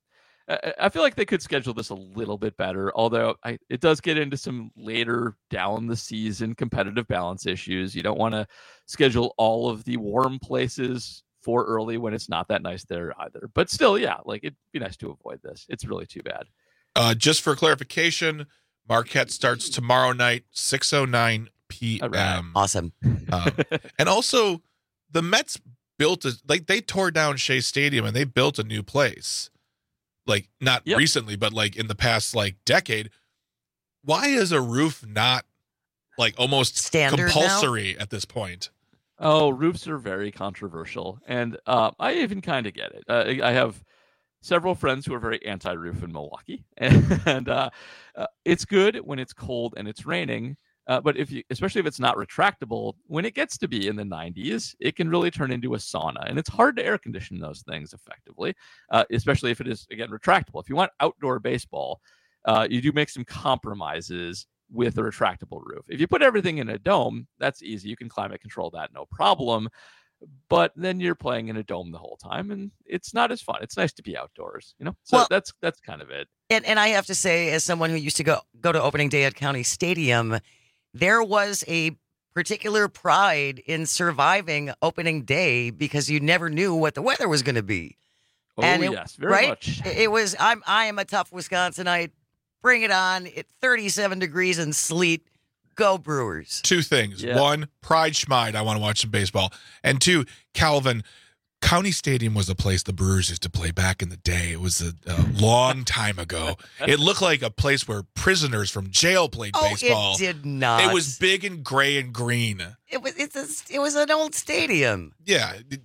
I, I feel like they could schedule this a little bit better, although I, it does get into some later down the season competitive balance issues. You don't want to schedule all of the warm places for early when it's not that nice there either. But still, yeah, like it'd be nice to avoid this. It's really too bad. Uh, just for clarification, Marquette starts tomorrow night, six oh nine p.m. Right. Awesome. Um, and also, the Mets built a, like they tore down Shea Stadium and they built a new place. Like not yep. recently, but like in the past like decade. Why is a roof not like almost standard compulsory now? At this point? Oh, roofs are very controversial, and uh, I even kind of get it. Uh, I have several friends who are very anti-roof in Milwaukee, and, and uh, uh, it's good when it's cold and it's raining. Uh, but if you, especially if it's not retractable, when it gets to be in the nineties, it can really turn into a sauna, and it's hard to air condition those things effectively, uh, especially if it is, again, retractable. If you want outdoor baseball, uh, you do make some compromises with a retractable roof. If you put everything in a dome, that's easy. You can climate control that, no problem. But then you're playing in a dome the whole time, and it's not as fun. It's nice to be outdoors, you know. So well, that's that's kind of it. And and I have to say, as someone who used to go go to opening day at County Stadium, there was a particular pride in surviving opening day because you never knew what the weather was going to be. Oh, and it, yes, very right? much. It was, I'm, I am a tough Wisconsinite. Bring it on. At thirty-seven degrees and sleet. Go Brewers. Two things. Yeah. One, Pride Schmide, I want to watch some baseball. And two, Calvin, County Stadium was a place the Brewers used to play back in the day. It was a, a long time ago. It looked like a place where prisoners from jail played oh, baseball. It did not. It was big and gray and green. It was it's a, it was an old stadium. Yeah. It,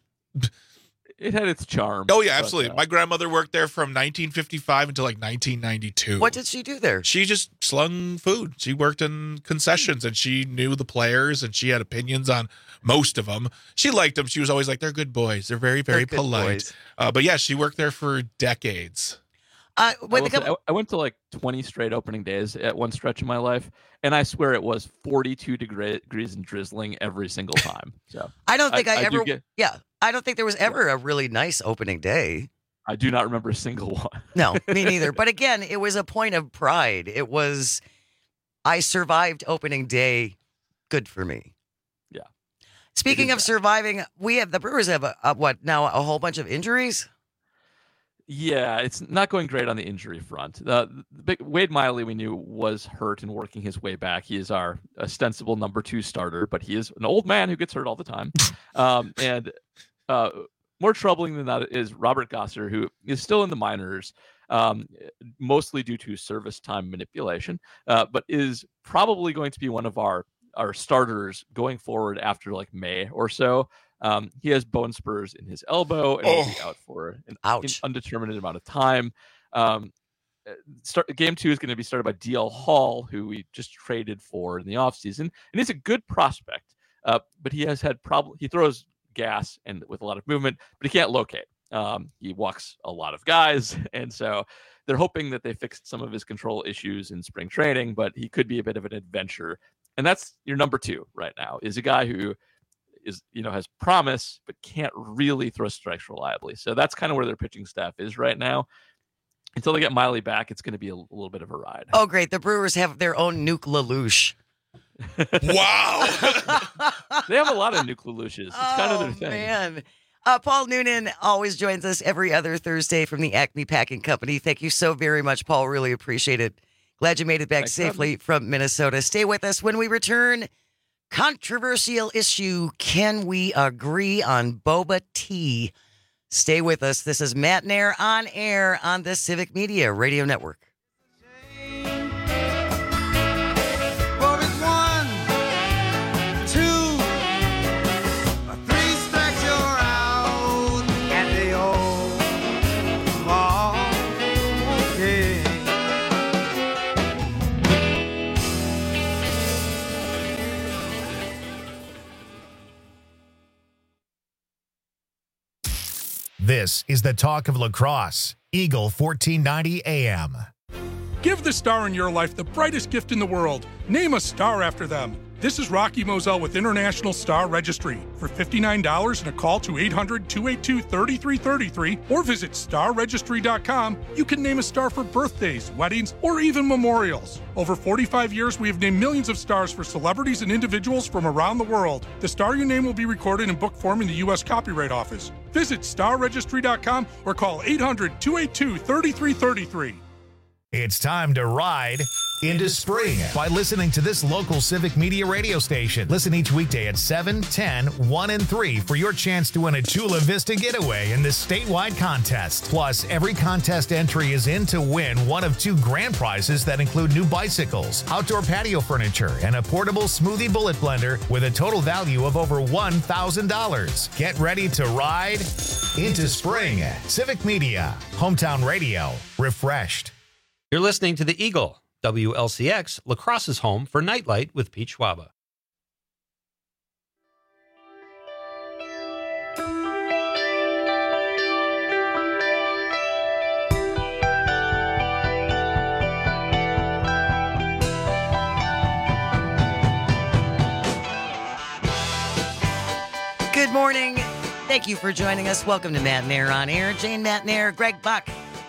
it had its charm. Oh, yeah, absolutely. But, uh, My grandmother worked there from nineteen fifty-five until like nineteen ninety-two. What did she do there? She just slung food. She worked in concessions, and she knew the players, and she had opinions on most of them. She liked them. She was always like, they're good boys. They're very, very they're polite. Uh, but yeah, she worked there for decades. Uh, I, the couple- I went to like twenty straight opening days at one stretch of my life, and I swear it was forty-two degrees and drizzling every single time. So I don't think I, I ever. Get, yeah, I don't think there was ever a really nice opening day. I do not remember a single one. No, me neither. But again, it was a point of pride. It was, I survived opening day. Good for me. Yeah. Speaking of surviving, we have the Brewers have a, a what now? A whole bunch of injuries. Yeah, it's not going great on the injury front. Uh, the big, Wade Miley, we knew, was hurt and working his way back. He is our ostensible number two starter, but he is an old man who gets hurt all the time. Um, and uh, more troubling than that is Robert Gasser, who is still in the minors, um, mostly due to service time manipulation, uh, but is probably going to be one of our, our starters going forward after like May or so. Um, he has bone spurs in his elbow and oh. will be out for an Ouch. undetermined amount of time. Um, start, game two is going to be started by D L Hall, who we just traded for in the offseason. And he's a good prospect, uh, but he has had problem. He throws gas and with a lot of movement, but he can't locate. Um, he walks a lot of guys. And so they're hoping that they fixed some of his control issues in spring training, but he could be a bit of an adventure. And that's your number two right now, is a guy who is, you know, has promise, but can't really throw strikes reliably. So that's kind of where their pitching staff is right now. Until they get Miley back, it's going to be a, a little bit of a ride. Oh, great. The Brewers have their own Nuke LaLoosh. Wow. They have a lot of Nuke LaLoosh's. It's oh, kind of their thing. Man. Uh, Paul Noonan always joins us every other Thursday from the Acme Packing Company. Thank you so very much, Paul. Really appreciate it. Glad you made it back Thanks, safely from Minnesota. Stay with us when we return. Controversial issue. Can we agree on boba tea? Stay with us. This is Matt Nair on air on the Civic Media Radio Network. This is the talk of lacrosse. Eagle fourteen ninety A M. Give the star in your life the brightest gift in the world. Name a star after them. This is Rocky Moselle with International Star Registry. For fifty-nine dollars and a call to eight hundred, two eight two, three three three three or visit star registry dot com, you can name a star for birthdays, weddings, or even memorials. Over forty-five years, we have named millions of stars for celebrities and individuals from around the world. The star you name will be recorded in book form in the U S Copyright Office. Visit star registry dot com or call eight hundred, two eight two, three three three three. It's time to ride into spring by listening to this local Civic Media radio station. Listen each weekday at seven, ten, one, and three for your chance to win a Chula Vista getaway in this statewide contest. Plus, every contest entry is in to win one of two grand prizes that include new bicycles, outdoor patio furniture, and a portable smoothie bullet blender with a total value of over one thousand dollars. Get ready to ride into spring. Civic Media, hometown radio, refreshed. You're listening to The Eagle, W L C X, La Crosse's home for Nightlight with Pete Schwaba. Good morning. Thank you for joining us. Welcome to Matt Nair on Air. Jane Matt Nair, Greg Buck.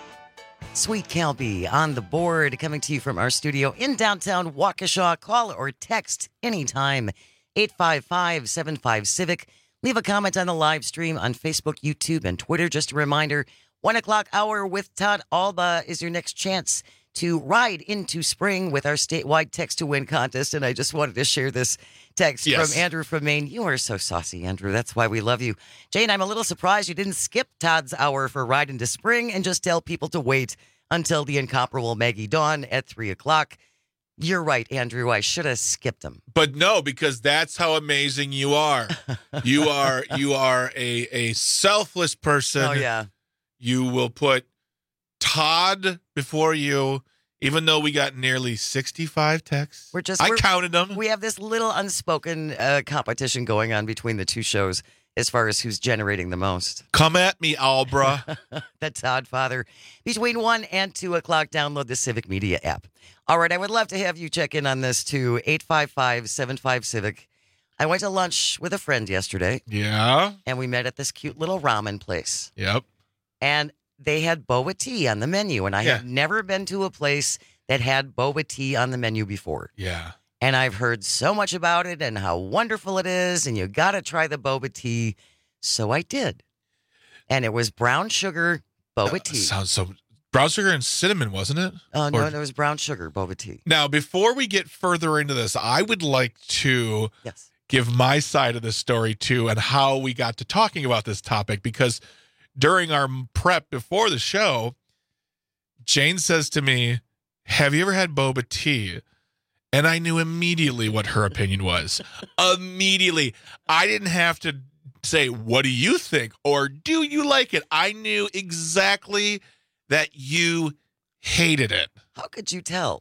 Sweet Calby on the board, coming to you from our studio in downtown Waukesha. Call or text anytime, eight five five, seven five, CIVIC. Leave a comment on the live stream on Facebook, YouTube, and Twitter. Just a reminder, one o'clock hour with Todd Alba is your next chance to ride into spring with our statewide text to win contest. And I just wanted to share this text Yes. from Andrew from Maine. You are so saucy, Andrew. That's why we love you. Jane, I'm a little surprised you didn't skip Todd's hour for Ride into Spring and just tell people to wait until the incomparable Maggie Dawn at three o'clock. You're right, Andrew. I should have skipped him. But no, because that's how amazing you are. You are you are a a selfless person. Oh, yeah. You will put Todd before you, even though we got nearly sixty-five texts. We're just I we're- counted them. We have this little unspoken uh, competition going on between the two shows as far as who's generating the most. Come at me, Albra. The Todd Father. Between one and two o'clock, download the Civic Media app. All right, I would love to have you check in on this too. eight five five, seven five, CIVIC. I went to lunch with a friend yesterday. Yeah. And we met at this cute little ramen place. Yep. And they had boba tea on the menu. And I Yeah. have never been to a place that had boba tea on the menu before. Yeah. And I've heard so much about it and how wonderful it is. And you got to try the boba tea. So I did. And it was brown sugar boba tea. Sounds so. Brown sugar and cinnamon, wasn't it? Oh, no, Or- it was brown sugar boba tea. Now, before we get further into this, I would like to yes. give my side of the story too and how we got to talking about this topic, because during our prep before the show, Jane says to me, "Have you ever had boba tea?" And I knew immediately what her opinion was. Immediately. I didn't have to say, "What do you think?" or "Do you like it?" I knew exactly that you hated it. How could you tell?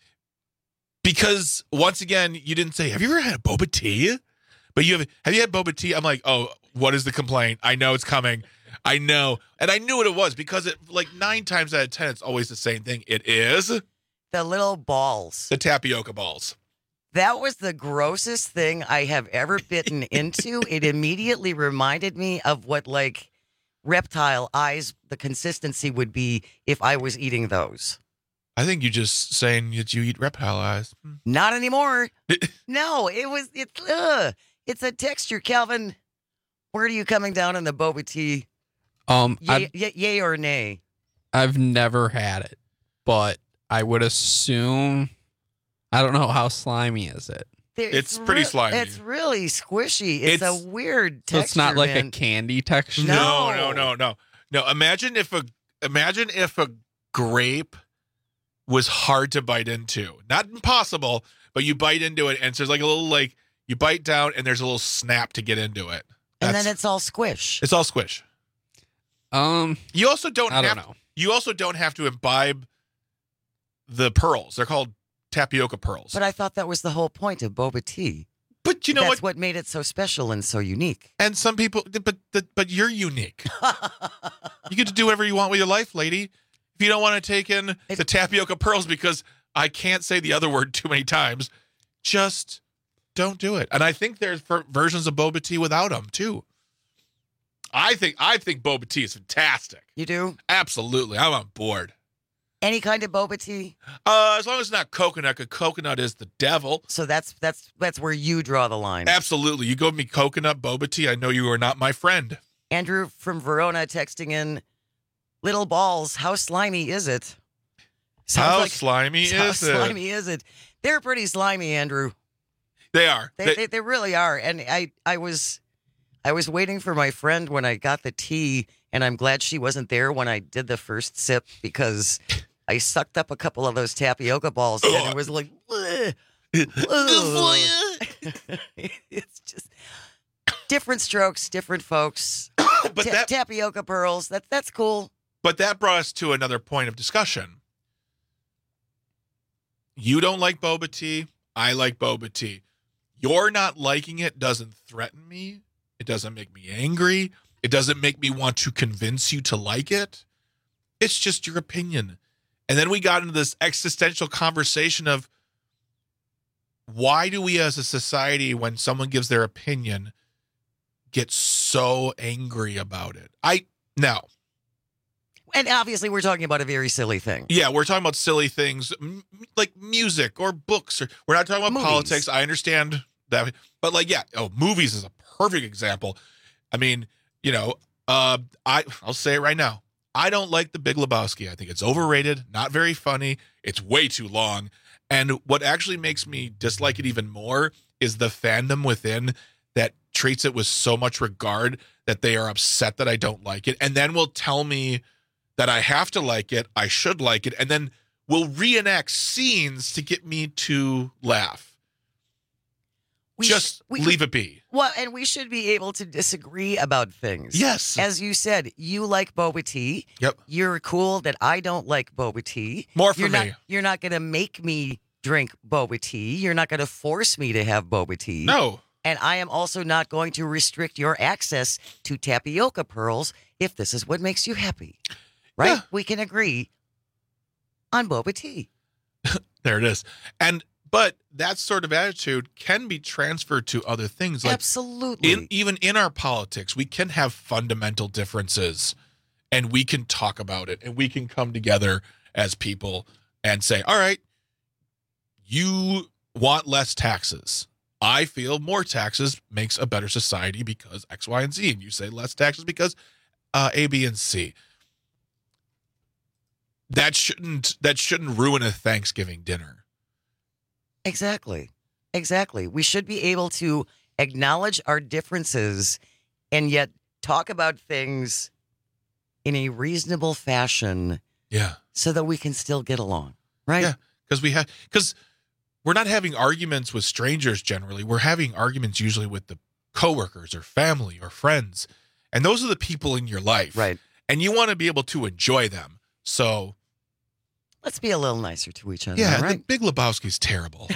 Because once again, you didn't say, "Have you ever had boba tea?" But you have. Have you had boba tea? I'm like, oh, what is the complaint? I know it's coming. I know, and I knew what it was because it like nine times out of ten, it's always the same thing. It is the little balls, the tapioca balls. That was the grossest thing I have ever bitten into. It immediately reminded me of what like reptile eyes, the consistency would be if I was eating those. I think you just saying that you eat reptile eyes. Not anymore. No, it was it's ugh. It's a texture, Calvin. Where are you coming down on the boba tea? Um, Yay, I've, yay, yay or nay? I've never had it, but I would assume. I don't know how slimy is it. It's pretty re- slimy. It's really squishy. It's, It's- a weird So texture. it's not like man. a candy texture. No, no, no, no, no. Imagine if a imagine if a grape was hard to bite into. Not impossible, but you bite into it, and there's like a little like you bite down, and there's a little snap to get into it. And That's- then it's all squish. It's all squish. Um, you also don't. I don't have, know. You also don't have to imbibe the pearls. They're called tapioca pearls. But I thought that was the whole point of boba tea. But you know That's what? what made it so special and so unique. And some people, but but, but you're unique. You get to do whatever you want with your life, lady. If you don't want to take in the tapioca pearls, because I can't say the other word too many times, just don't do it. And I think there's versions of boba tea without them too. I think I think boba tea is fantastic. You do? Absolutely. I'm on board. Any kind of boba tea? Uh, as long as it's not coconut, because coconut is the devil. So that's that's that's where you draw the line. Absolutely. You go with me coconut boba tea, I know you are not my friend. Andrew from Verona texting in, little balls, how slimy is it? Sounds how like, slimy how is it? How slimy is it? They're pretty slimy, Andrew. They are. They, They- they, they really are. And I, I was I was waiting for my friend when I got the tea, and I'm glad she wasn't there when I did the first sip, because I sucked up a couple of those tapioca balls and it was like, "Ugh, ugh." It's just different strokes, different folks. But Ta- that- tapioca pearls, that, that's cool. But that brought us to another point of discussion. You don't like boba tea. I like boba tea. Your not liking it doesn't threaten me. It doesn't make me angry. It doesn't make me want to convince you to like it. It's just your opinion. And then we got into this existential conversation of, why do we as a society, when someone gives their opinion, get so angry about it? I now. And obviously we're talking about a very silly thing. Yeah, we're talking about silly things m- like music or books, or we're not talking about Movies. politics. I understand that, but like, yeah, oh, movies is a perfect example. I mean, you know, uh, I I'll say it right now. I don't like The Big Lebowski. I think it's overrated, not very funny. It's way too long. And what actually makes me dislike it even more is the fandom within that treats it with so much regard that they are upset that I don't like it, and then will tell me that I have to like it, I should like it, and then will reenact scenes to get me to laugh. We Just sh- we- leave it be. Well, and we should be able to disagree about things. Yes. As you said, you like boba tea. Yep. You're cool that I don't like boba tea. More for you're me. Not, you're not going to make me drink boba tea. You're not going to force me to have boba tea. No. And I am also not going to restrict your access to tapioca pearls if this is what makes you happy. Right? Yeah. We can agree on boba tea. There it is. And but that sort of attitude can be transferred to other things. Like Absolutely. in, even in our politics, we can have fundamental differences, and we can talk about it, and we can come together as people and say, all right, you want less taxes. I feel more taxes makes a better society because X, Y, and Z. And you say less taxes because uh, A, B, and C. That shouldn't that shouldn't ruin a Thanksgiving dinner. Exactly. Exactly. We should be able to acknowledge our differences and yet talk about things in a reasonable fashion. Yeah. So that we can still get along. Right? Yeah. Because we have because we're not having arguments with strangers generally. We're having arguments usually with the coworkers or family or friends. And those are the people in your life. Right. And you want to be able to enjoy them. So let's be a little nicer to each other. yeah, all right? the Big Lebowski's terrible.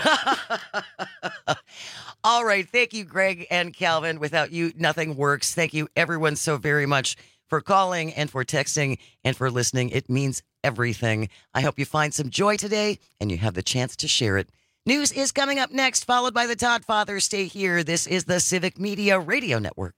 All right. Thank you, Greg and Calvin. Without you, nothing works. Thank you, everyone, so very much for calling and for texting and for listening. It means everything. I hope you find some joy today and you have the chance to share it. News is coming up next, followed by the Todd Father. Stay here. This is the Civic Media Radio Network.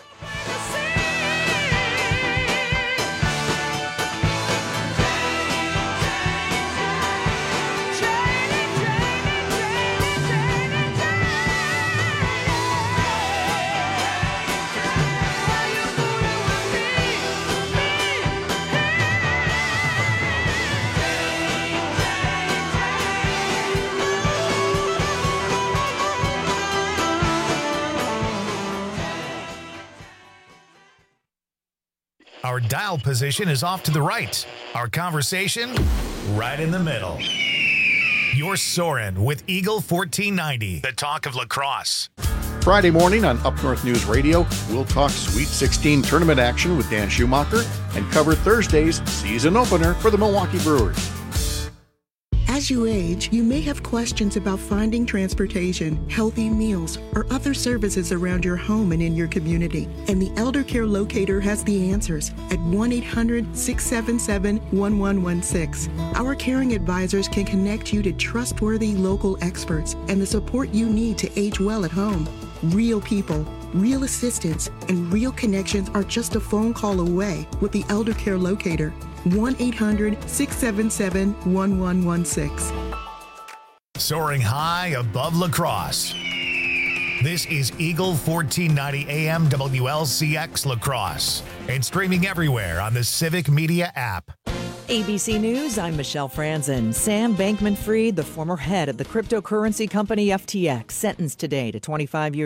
Our dial position is off to the right. Our conversation, right in the middle. You're soaring with Eagle fourteen ninety, the talk of lacrosse. Friday morning on Up North News Radio, we'll talk Sweet sixteen tournament action with Dan Schumacher and cover Thursday's season opener for the Milwaukee Brewers. As you age, you may have questions about finding transportation, healthy meals, or other services around your home and in your community. And the Elder Care Locator has the answers at one eight hundred, six seven seven, one one one six. Our caring advisors can connect you to trustworthy local experts and the support you need to age well at home. Real people, real assistance, and real connections are just a phone call away with the Elder Care Locator. one eight hundred, six seven seven, one one one six. Soaring high above La Crosse. This is Eagle fourteen ninety A M W L C X La Crosse and streaming everywhere on the Civic Media app. A B C News, I'm Michelle Franzen. Sam Bankman-Fried, the former head of the cryptocurrency company F T X, sentenced today to twenty-five years